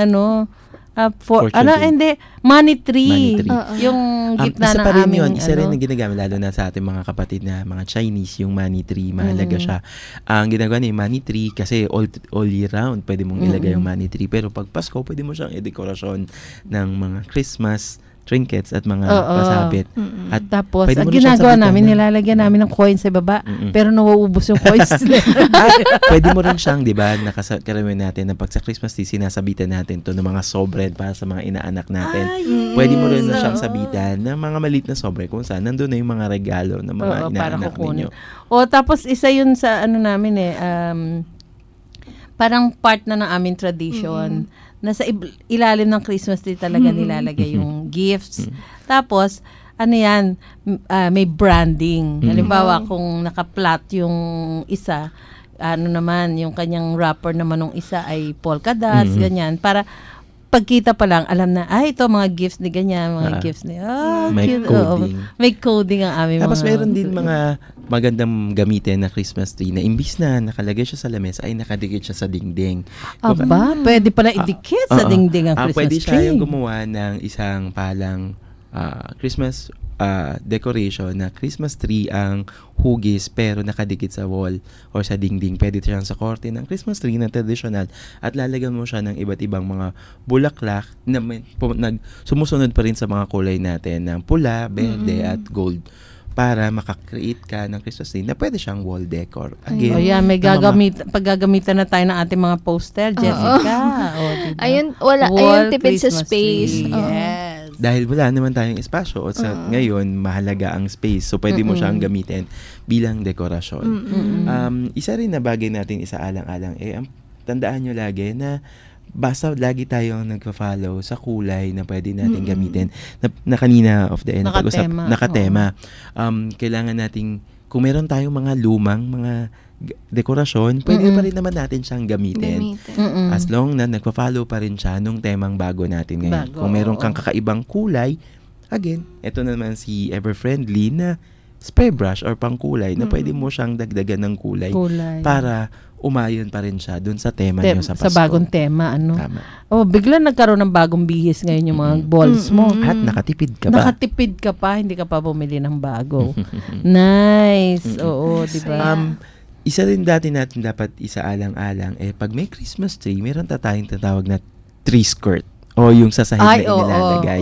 money tree. Yung gitna ng aming, isa rin na ginagamit, lalo na sa ating mga kapatid na mga Chinese, yung money tree, mahalaga siya. Ang ginagawa niya yung money tree, kasi all year round, pwede mong ilagay yung money tree. Pero pag Pasko, pwede mo siyang i-dekorasyon ng mga Christmas trinkets at mga pasabit. At tapos, ang ginagawa namin, nilalagyan namin ng coins sa baba, pero nauubos yung coins. Pwede mo rin siyang, di ba, karamihan natin na pag sa Christmas tree, sinasabitan natin to ng mga sobren para sa mga inaanak natin. Pwede mo rin na siyang sabitan ng mga maliit na sobre kung saan nandun na yung mga regalo ng mga inaanak ninyo. Tapos isa yun sa namin parang part na ng aming tradition. Nasa ilalim ng Christmas tree talaga nilalagay yung gifts. Tapos, may branding. Halimbawa, kung naka-flat yung isa, yung kanyang wrapper naman ng isa ay polka dots, ganyan. Para pagkita pa lang, alam na, ito mga gifts ni ganyan, mga gifts ni, may cute. coding. May coding ang aming Tapos meron din mga magandang gamitin na Christmas tree na imbis na nakalagay siya sa lamesa, ay nakadikit siya sa dingding. Pwede pala idikit sa dingding ang Christmas pwede tree. Pwede siya yung gumawa ng isang palang Christmas decoration na Christmas tree ang hugis pero nakadikit sa wall or sa dingding. Pwede siyang sa korte ng Christmas tree na traditional, at lalagyan mo siya ng iba't ibang mga bulaklak na sumusunod pa rin sa mga kulay natin ng pula, berde at gold, para makakreate ka ng Christmas tree na pwede siyang wall decor. Again, may paggagamitan na tayo ng ating mga poster, Jessica. Diba? Ayun, tipid sa space. Yes. Dahil wala naman tayong espasyo, o sa ngayon, mahalaga ang space. So, pwede mo siyang gamitin bilang dekorasyon. Isa rin na bagay natin isaalang-alang, tandaan nyo lagi na basta lagi tayong nagpa-follow sa kulay na pwede natin gamitin. Na kanina of the end, nakatema. Kailangan nating, kung meron tayong mga lumang, mga dekorasyon, pwede pa rin naman natin siyang gamitin. As long na nagpa-follow pa rin siya nung temang bago natin ngayon. Kung meron kang kakaibang kulay, again, ito naman si Ever-Friendly na spray brush or pangkulay na pwede mo siyang dagdagan ng kulay. Para umayon pa rin siya dun sa tema niyo sa Pasko. Sa bagong tema, Tama. Bigla nagkaroon ng bagong bihis ngayon yung mga balls mo. At nakatipid ka pa. Nakatipid ka pa, hindi ka pa bumili ng bago. Nice. Oo, di ba? Isa rin dati natin dapat isaalang-alang, pag may Christmas tree, meron tayong tatawag na tree skirt o yung sa sahig na inilalagay.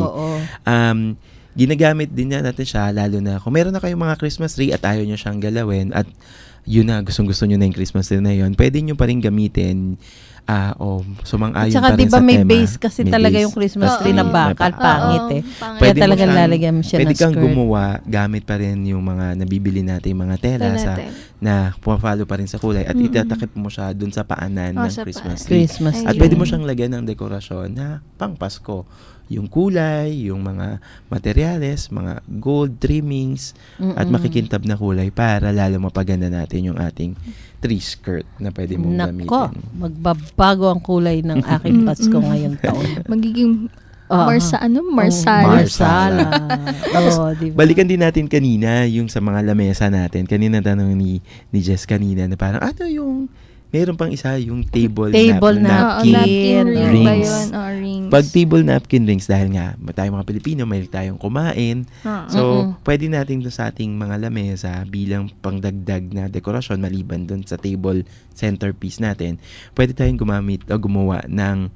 Ginagamit din natin siya, lalo na kung meron na kayong mga Christmas tree at ayaw nyo siyang galawin at yun na, gustong-gusto nyo na yung Christmas tree na yun, pwede nyo pa rin gamitin sumang-ayon At saka pa rin diba sa may tema. base kasi May talaga base. yung Christmas tree na bakal, pangit Kaya Pwede mo talagang siyang- lalagyan mo siya pwede ng kang skirt. gumawa gamit pa rin yung mga nabibili natin mga tela na pumapalo pa rin sa kulay at itatakip mo siya dun sa paanan ng Christmas tree. At pwede mo siyang lagyan ng dekorasyon na pang Pasko. Yung kulay, yung mga materyales, mga gold trimmings, at makikintab na kulay para lalo mapaganda natin yung ating tree skirt na pwede mong Nako, gamitin. magbabago ang kulay ng aking Pasko ngayon taon. Magiging Marsala. Marsala. Diba? Balikan din natin kanina yung sa mga lamesa natin. Kanina tanong ni Jess kanina na parang meron pang isa yung table napkin rings. Rings. Pag table napkin rings, dahil nga tayo mga Pilipino, may tayong kumain. So, pwede natin doon sa ating mga lamesa bilang pangdagdag na dekorasyon maliban doon sa table centerpiece natin. Pwede tayong gumawa ng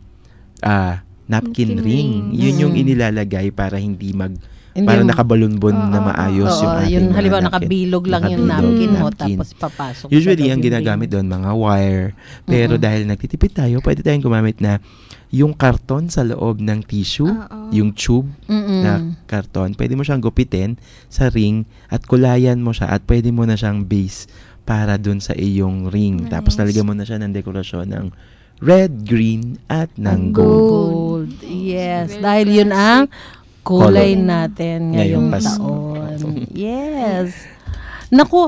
napkin ring. Yun yung inilalagay para hindi para nakabalunbon na maayos yung ating yung mga halimbawa napkin. nakabilog lang yung napkin mo tapos papasok. Usually, ang ginagamit doon, mga wire. Pero dahil nagtitipid tayo, pwede tayong gumamit na yung karton sa loob ng tissue, yung tube na karton, pwede mo siyang gupitin sa ring at kulayan mo siya at pwede mo na siyang base para doon sa iyong ring. Tapos talagyan mo na siya ng dekorasyon ng red, green, at ng gold. Yes, dahil yun ang kulay natin ngayong taon. Yes. Naku,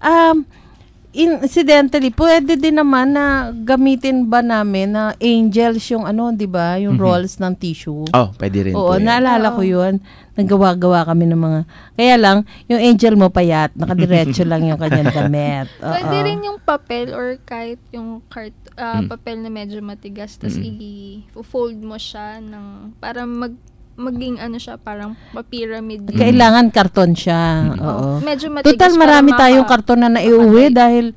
incidentally, pwede din naman na gamitin ba namin na angels yung di ba? Yung rolls ng tissue. Pwede rin. Oo, naalala ko yun. Naggawa-gawa kami ng mga... Kaya lang, yung angel mo payat, nakadiretso lang yung kanyang damit. Pwede rin yung papel or kahit yung papel na medyo matigas, tapos i-fold mo siya para maging siya, parang pyramid. Kailangan karton siya. Oo. Medyo matigas. Total, marami tayong karton na naiuwi dahil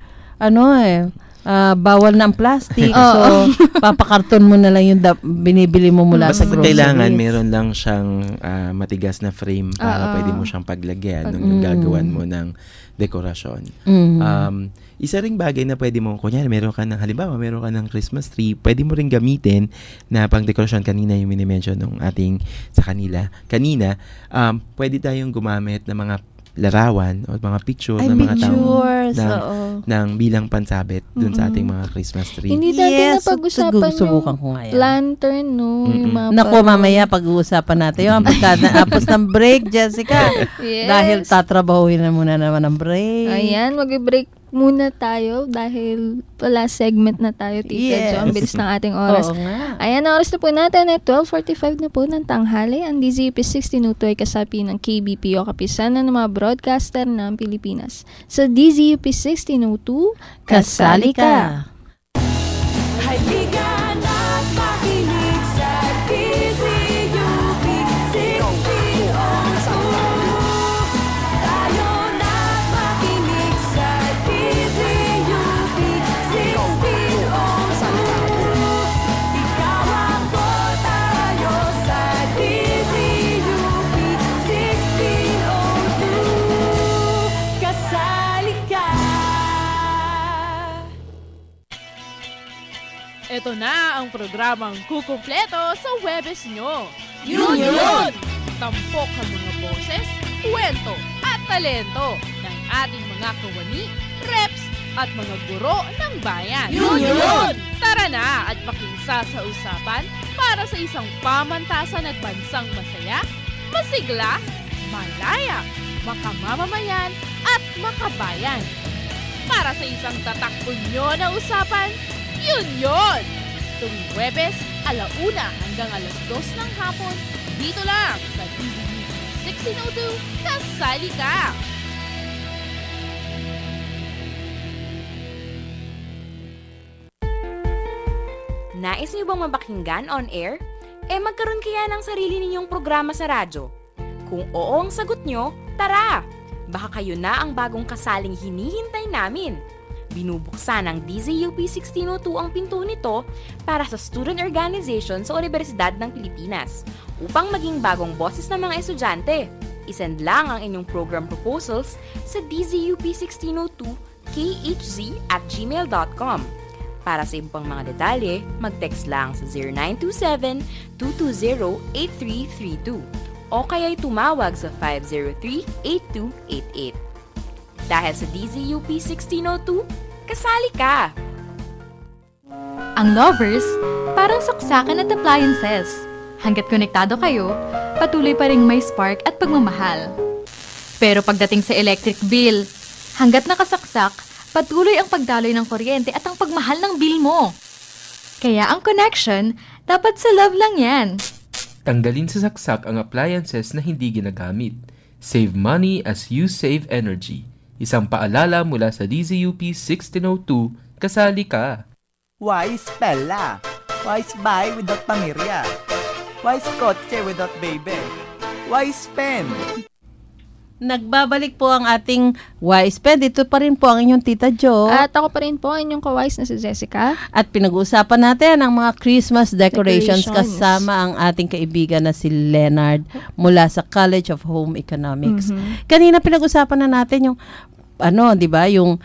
bawal na ang plastic. So, papakarton mo na lang yung binibili mo mula sa groceries. Kailangan meron lang siyang matigas na frame para pwede mo siyang paglagyan nung gagawan mo ng dekorasyon. Isa ring bagay na pwede mo, kunyari, meron ka ng Christmas tree, pwede mo ring gamitin na pang dekorasyon. Kanina yung minimension nung ating kanina, pwede tayong gumamit ng mga larawan o mga picture ng mga tao ng bilang pansabit dun sa ating mga Christmas tree. Hindi natin napag-usapan yung lantern, no? Naku, mamaya pag-uusapan natin yung pagkatapos ng break, Jessica. Yes. Dahil tatrabahuin na muna naman ang break. Ayan, mag-break muna tayo dahil last segment na tayo, Tita Jo. Ang bilis ng ating oras. Ayan, oras na po natin ay 12:45 na po ng tanghali. Ang DZUP 1602 ay kasapi ng KBP o kapisanan ng mga broadcaster ng Pilipinas. Sa DZUP 1602, kasali ka! Halika na't makinig sa DZUP 1602. Tayo na't makinig sa DZUP 1602. Ikaw ako, tayo sa DZUP 1602. Kasali ka! Ito na ang programang kukumpleto sa Webes nyo. Yun! Tampok ang mga boses, kwento at talento ng ating mga kawani, reps at mga guro ng bayan. Yun! Tara na at pakingsa sa usapan para sa isang pamantasan at bansang masaya, masigla, malaya, makamamamayan at makabayan. Para sa isang tatakbo-nyo na usapan, yun! Tuwing Huwebes, 1:00 hanggang 2:00 ng hapon, dito lang sa DZUP 1602, kasali ka! Nais niyo bang mapakinggan on air? Magkaroon kaya ng sarili ninyong programa sa radyo? Kung oo ang sagot nyo, tara! Baka kayo na ang bagong kasaling hinihintay namin. Binubuksan ng DZUP 1602 ang pinto nito para sa student organization sa Universidad ng Pilipinas upang maging bagong boses ng mga estudyante. Isend lang ang inyong program proposals sa DZUP 1602 khz@gmail.com. Para sa ibang mga detalye, mag-text lang sa 0927-220-8332 o kaya'y tumawag sa 503-8288. Dahil sa DZUP 1602, kasali ka! Ang lovers, parang saksakan at appliances. Hanggat konektado kayo, patuloy pa rin may spark at pagmamahal. Pero pagdating sa electric bill, hanggat nakasaksak, patuloy ang pagdaloy ng kuryente at ang pagmahal ng bill mo. Kaya ang connection, dapat sa love lang yan. Tanggalin sa saksak ang appliances na hindi ginagamit. Save money as you save energy. Isang paalala mula sa DZUP 1602, kasali ka. Wise Pella. Wise Buy without Pamirya. Wise Kotse without Baby. Wise Pen. Nagbabalik po ang ating Wise Pen. Dito pa rin po ang inyong Tita Jo. At ako pa rin po ang inyong ka-wise na si Jessica. At pinag-uusapan natin ang mga Christmas decorations kasama ang ating kaibigan na si Leonard mula sa College of Home Economics. Kanina pinag-usapan na natin yung di ba, yung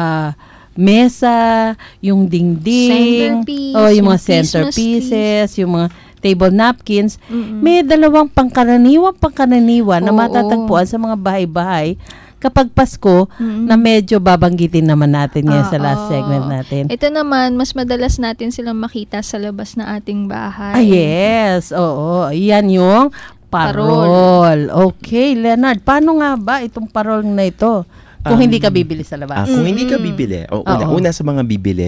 mesa, yung dingding, yung mga centerpieces, yung mga table napkins. May dalawang pangkaraniwan na matatagpuan sa mga bahay-bahay kapag Pasko na medyo babanggitin naman natin ngayon sa last segment natin. Ito naman, mas madalas natin silang makita sa labas ng ating bahay. Yes, oo. Yan yung parol. Okay, Leonard, paano nga ba itong parol na ito? Kung hindi ka bibili sa labas. Kung hindi ka bibili, una sa mga bibili,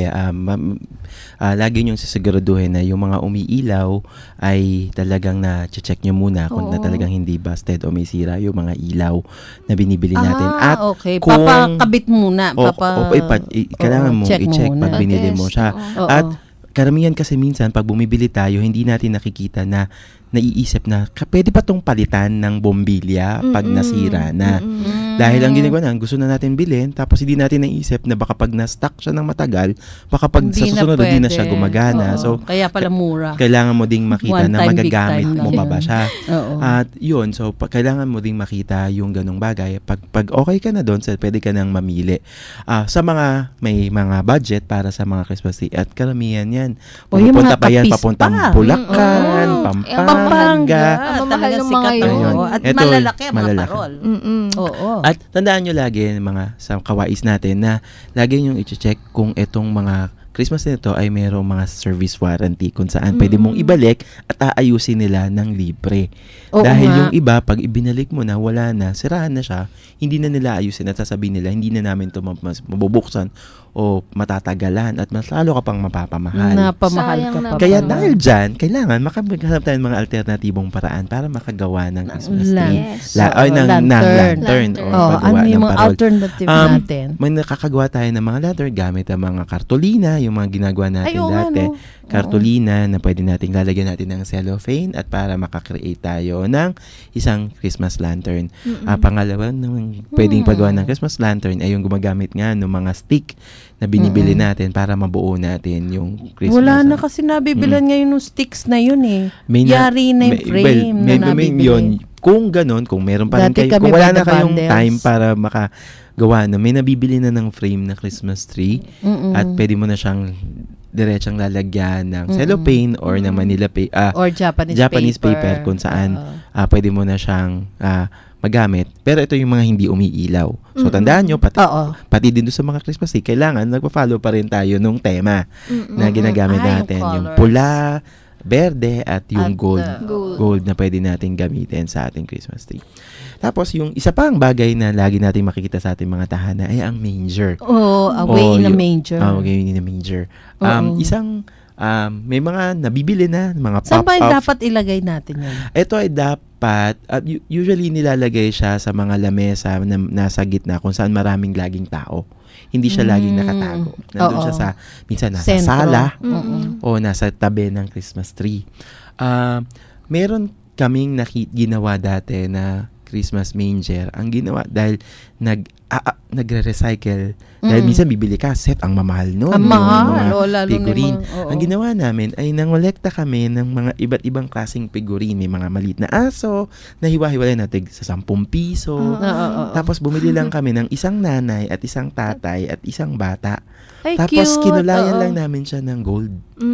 lagi niyong sisiguraduhin na yung mga umiilaw ay talagang na-check nyo muna kung na talagang hindi busted o may sira yung mga ilaw na binibili natin. At okay. Papakabit muna. Kailangan mo i-check pag binili mo siya. At karamihan kasi minsan, pag bumibili tayo, hindi natin nakikita na naiisip na pwede pa tong palitan ng bombilya pag nasira na. Dahil ang ginagawa na, gusto na natin bilhin, tapos hindi natin naisip na baka pag na-stock siya ng matagal, baka pag sa susunod hindi na siya gumagana. So, kaya pala mura. Kailangan mo ding makita na magagamit mo pa ba siya. At yun, so kailangan mo ding makita yung ganong bagay. Pag okay ka na doon, pwede ka nang mamili. Sa mga may mga budget para sa mga Christmas tree, at karamihan yan. Pupunta pa yan, papuntang Bulacan, Pampanga. Mamahal ng mga yun. At malalaki ang mga parol. At tandaan nyo lagi, mga sa kawais natin, na lagi nyo i-check kung itong mga Christmas nito ay mayroong mga service warranty kung saan pwede mong ibalik at aayusin nila ng libre. Dahil yung iba, pag ibinalik mo na, wala na, sirahan na siya, hindi na nila ayusin at sasabihin nila, hindi na namin ito mabubuksan o matatagalan at mas lalo ka pang mapapamahal. Napamahal ka pa. Kaya dahil dyan, kailangan makapaghanap tayo ng mga alternatibong paraan para makagawa ng Christmas tree. Lantern. Ano yung mga alternative natin? May nakakagawa tayo ng mga lantern gamit ang mga kartolina, yung mga ginagawa natin dati. Kartolina na pwede nating lalagyan natin ng cellophane at para makakreate tayo ng isang Christmas lantern. Pangalawa, pwedeng paggawa ng Christmas lantern ay yung gumagamit nga ng mga stick na binibili natin para mabuo natin yung Christmas. Wala na kasi nabibilan ngayon ng sticks na yun eh. Yari na yung frame na nabibili. Yun, kung ganon, kung meron pa rin kayo, kung wala na kayong time para makagawa na, may nabibili na ng frame na Christmas tree at pwede mo na siyang diretsang lalagyan ng cellophane or ng Manila or Japanese paper kung saan pwede mo na siyang magamit. Pero ito yung mga hindi umiilaw. So tandaan nyo, pati din doon sa mga Christmas tree, kailangan nagpa-follow pa rin tayo nung tema na ginagamit natin. Yung pula, berde at yung gold na pwede natin gamitin sa ating Christmas tree. Tapos yung isa pang bagay na lagi natin makikita sa ating mga tahanan ay ang manger. Away in a manger. Away in a manger. May mga nabibili na, mga pop-up. Saan ba dapat ilagay natin yan? Ito ay dapat, usually nilalagay siya sa mga lamesa na nasa gitna kung saan maraming laging tao. Hindi siya laging nakatago. Nandun siya sa, minsan nasa sala o nasa tabi ng Christmas tree. Meron kaming ginawa dati na Christmas manger. Ang ginawa, dahil nagre-recycle. Dahil minsan bibili ka, set ang mamahal nun. Ang mahal. Lalo figurine. naman. Ang ginawa namin ay nangolekta kami ng mga iba't ibang klaseng figurine. May mga maliit na aso, na hiwa-hiwalay natin sa 10 piso. Tapos bumili lang kami ng isang nanay at isang tatay at isang bata. Ay, tapos cute. kinulayan lang namin siya ng gold.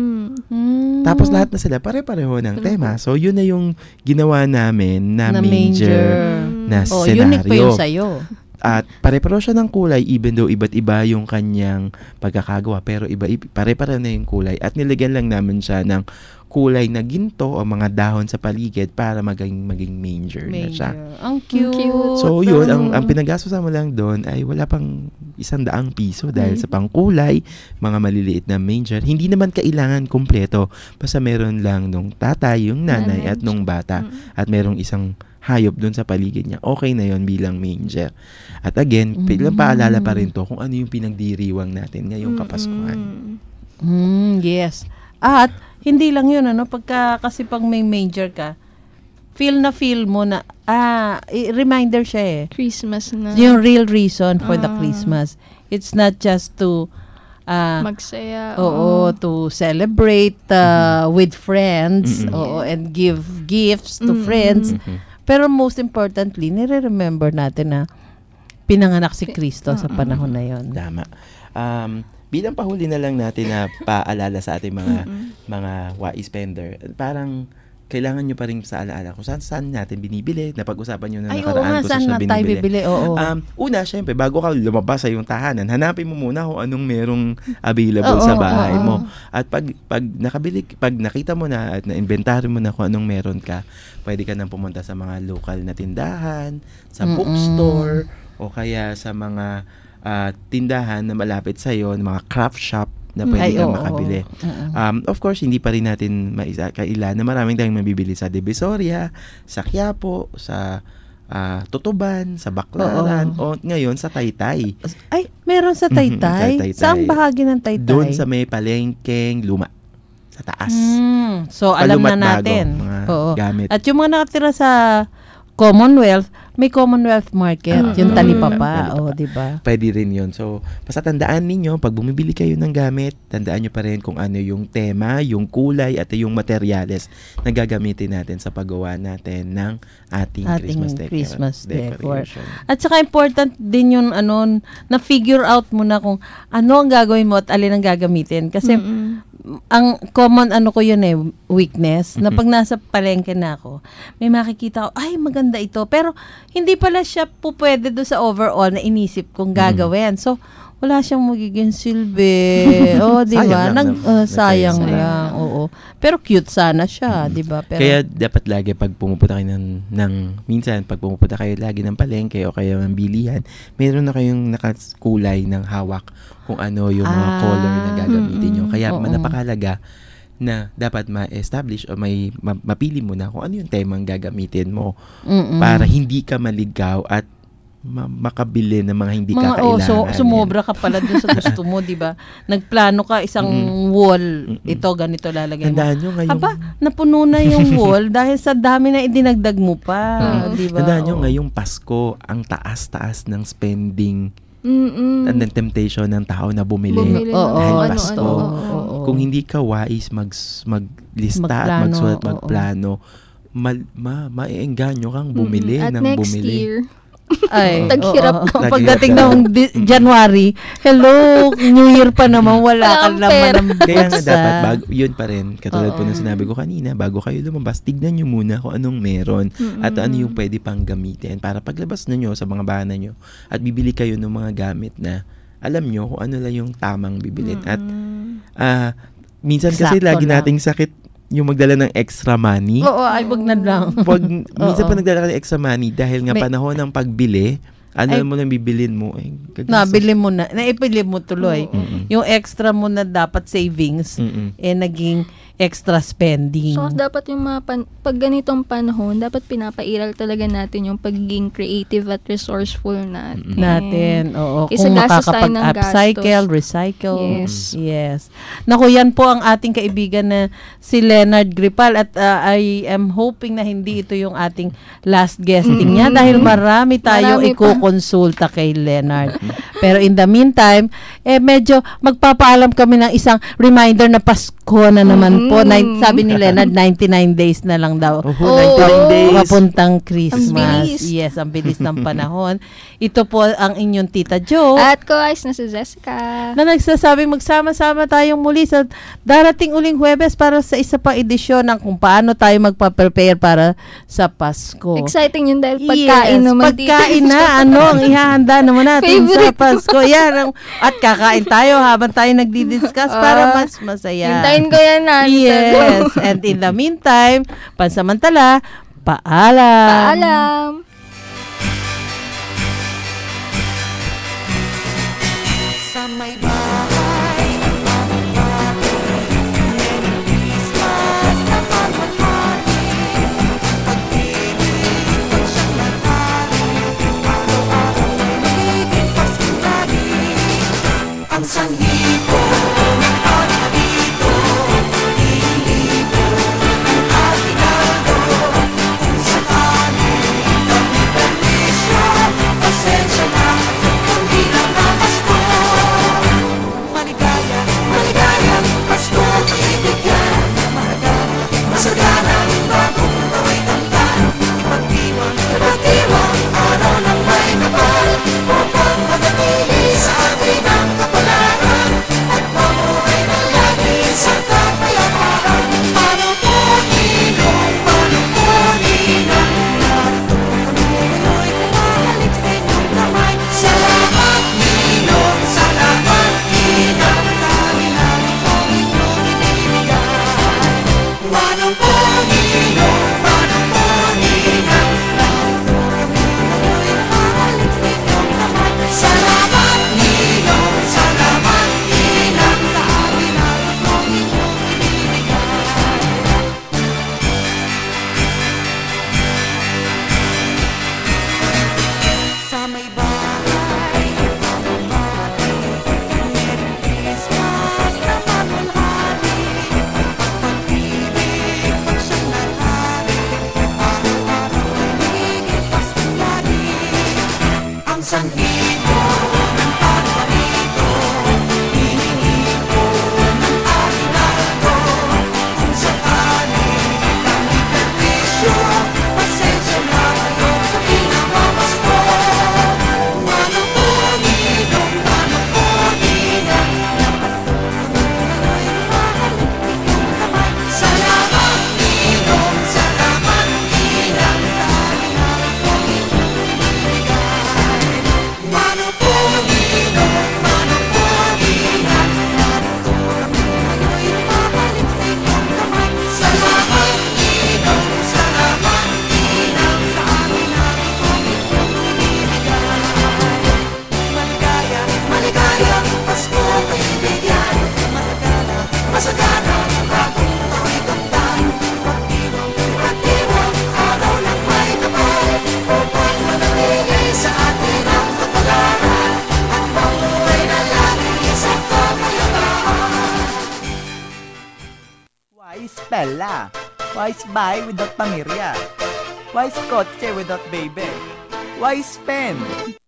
Tapos lahat na sila pare-pareho ng tema. So yun na yung ginawa namin na manger na senaryo. Unique pa yun sa'yo. At pare-pareho siya ng kulay even though iba't iba yung kanyang pagkakagawa. Pero pare-pareho na yung kulay. At nilagyan lang namin siya ng kulay na ginto o mga dahon sa paligid para maging manger na siya. Ang cute. So yun, ang pinagastosan mo lang doon ay wala pang 100 piso dahil sa pangkulay, mga maliliit na manger. Hindi naman kailangan kumpleto. Basta meron lang nung tatay, yung nanay at nung bata. At merong isang hayop doon sa paligid niya. Okay na yon bilang manger. At again, bilang paalala pa rin to kung ano yung pinagdiriwang natin ngayong Kapaskuhan. Yes. At hindi lang yun, kasi pag may manger ka, feel mo na, reminder siya Christmas na. Yung real reason for the Christmas. It's not just to magsaya. To celebrate with friends, and give gifts to friends. Pero most importantly, nire-remember natin na pinanganak si Kristo sa panahon na yon. Tama. Bilang pahuli na lang natin na paalala sa ating mga wise spender, parang kailangan nyo pa rin sa alaala kung saan natin binibili. Napag-usapan nyo na nakaraan kung saan siya binibili. Una, syempre, bago ka lumabas sa iyong tahanan, hanapin mo muna kung anong merong available sa bahay mo. At pag nakita mo na at na-inventory mo na kung anong meron ka, pwede ka nang pumunta sa mga local na tindahan, sa bookstore, o kaya sa mga tindahan na malapit sa iyo, mga craft shop na pwede kang makabili. Of course, hindi pa rin natin kaila na maraming tayong mabibili sa Divisoria, sa Quiapo, sa Tutuban, sa Baclaran, o ngayon sa Taytay. Ay, meron sa Taytay? Saan bahagi ng Taytay? Doon sa may palengkeng luma. Sa taas. So, alam na natin. Mga gamit. At yung mga nakatira sa Commonwealth, may Commonwealth Market, yung talipapa, di ba? Pwede rin yun. So, basta tandaan ninyo, pag bumibili kayo ng gamit, tandaan nyo pa rin kung ano yung tema, yung kulay, at yung materyales na gagamitin natin sa paggawa natin ng ating Christmas decoration. At saka important din yung na-figure out mo na kung ano ang gagawin mo at alin ang gagamitin. Kasi, ang common weakness, na pag nasa palengke na ako, may makikita ko, ay maganda ito, pero hindi pala siya pwede do sa overall na inisip kong gagawin. So, wala siyang magiging silbi. Di ba? Sayang lang. Oo. Pero cute sana siya, di ba? Kaya dapat lagi pag pumupunta kayo minsan pag pumupunta kayo lagi ng palengke o kayo ng bilihan, meron na kayong nakakulay ng hawak kung ano yung mga color na gagamitin nyo. Kaya napakalaga na dapat ma-establish o mapili mo na kung ano yung temang gagamitin mo para hindi ka maligaw at makabili ng mga hindi ka kailangan. Sumobra ka pala dun sa gusto mo, di ba? Nagplano ka isang wall, ito, ganito lalagay mo. Tandaan nyo ngayong... napuno na yung wall dahil sa dami na idinagdag mo pa, di ba? Tandaan nyo ngayong Pasko, ang taas-taas ng spending and then temptation ng tao na bumili dahil Pasko. Kung hindi ka wais maglista at magsulat, magplano, ma-engganyo kang bumili ng next bumili. Year, ay, taghirap na. Pagdating ng January, hello, New Year pa naman, wala ka naman ng Kaya nga dapat, yun pa rin, katulad po ng sinabi ko kanina, bago kayo lumabas, tignan nyo muna kung anong meron at ano yung pwede pang gamitin para paglabas nyo sa mga bahanan nyo at bibili kayo ng mga gamit na alam nyo kung ano lang yung tamang bibilin. At minsan kasi lagi nating sakit yung magdala ng extra money. Ay wag na lang. Minsan pa nagdala ka ng extra money dahil nga panahon ng pagbili, mo nang bibilin mo. Nabili mo na. Naipili mo tuloy. Yung extra mo na dapat savings, naging extra spending. So, dapat yung pag ganitong panahon, dapat pinapairal talaga natin yung pagiging creative at resourceful natin. Oo. Kung makakapag-upcycle, recycle. Yes. Naku, yan po ang ating kaibigan na si Leonard Gripal at I am hoping na hindi ito yung ating last guesting niya dahil marami tayong kumonsulta kay Leonard. Pero in the meantime, medyo magpapaalam kami ng isang reminder na Pasko na naman po. Sabi ni Leonard, 99 days na lang daw. 99 days. Papuntang Christmas. Ang bilis. Yes, ang bilis ng panahon. Ito po ang inyong Tita Jo. At ko na si Jessica. Na nagsasabing magsama-sama tayong muli sa darating uling Huwebes para sa isa pang edisyon ng kung paano tayo magpa-prepare para sa Pasko. Exciting yun dahil pagkain naman dito. Pagkain na, ang ihahanda naman natin sa Pasko. Yan, at kakain tayo habang tayo nagdi-discuss para mas masaya. Hintayin ko yan na. Yes, and in the meantime, pansamantala, paalam. Paalam. Sa may bahay ng mamabati, Merry Christmas na pagmamahali. Pag-ibig, pag siyang naghari, araw-araw magiging Pasko lagi. Ang sanghito ng pag-alito, ililipo ng aginaldo. Kung sakali kami permisyo, pasensya na kung di lang na Pasko. Maligaya, maligayang Pasko, kaibigan. Mahagana, masaganang bagong kaway-tamtan. Ipagdiwang, ipagdiwang, araw ng may kapal, upang magatili sa atin ang kapalaran, at mamuhay na lagi sa kapayapaan. Paano po, Ninong, paano po, Ninang, narito kami ngayon, kumahalik sa inyong kamay. Salamat, Ninong, salamat, Ninang, dami-dami po inyong ibinibigay. Paano po, Ninong, paano po, Ninang, narito kami ngayon, kumahalik sa inyong kamay. Salamat, Ninong, salamat, Ninang, dami-dami po inyong ibinibigay. Sa may bahay ng mamamati, Merry Christmas na pagmamahali. Pag-ibig, pag siyang naghari, araw-araw ay magiging Pasko lagi. Ang sanghito ng pagparito, ililipo ng aginaldo. Kung sakali kami permisyo, pasensya na kayo sa pinakamasko. Paano po, Ninong, paano po, Ninang, napatuloy mahalik inyong kamay. Salamat, Ninong, salamat, Ninang, dami-dami po inyong ibinibigay. Paano po, Ninong, paano po, Ninang, narito kami ngayon, mahalik sa inyong kamay. Salamat, Ninong, salamat, Ninang, dami-dami po inyong ibinibigay. Maligaya, maligayang Pasko, kaibigan. Masagana, masagana, bagong kaway-tamtan. Ipagdiwang, ipagdiwang, araw ng may kapal, upang manatili sa atin ang kapalaran, at mamuhay na lagi sa kapayapaan. Wise Bella? Wise buy without pamirya? Wise kotse without baby? Wise pen?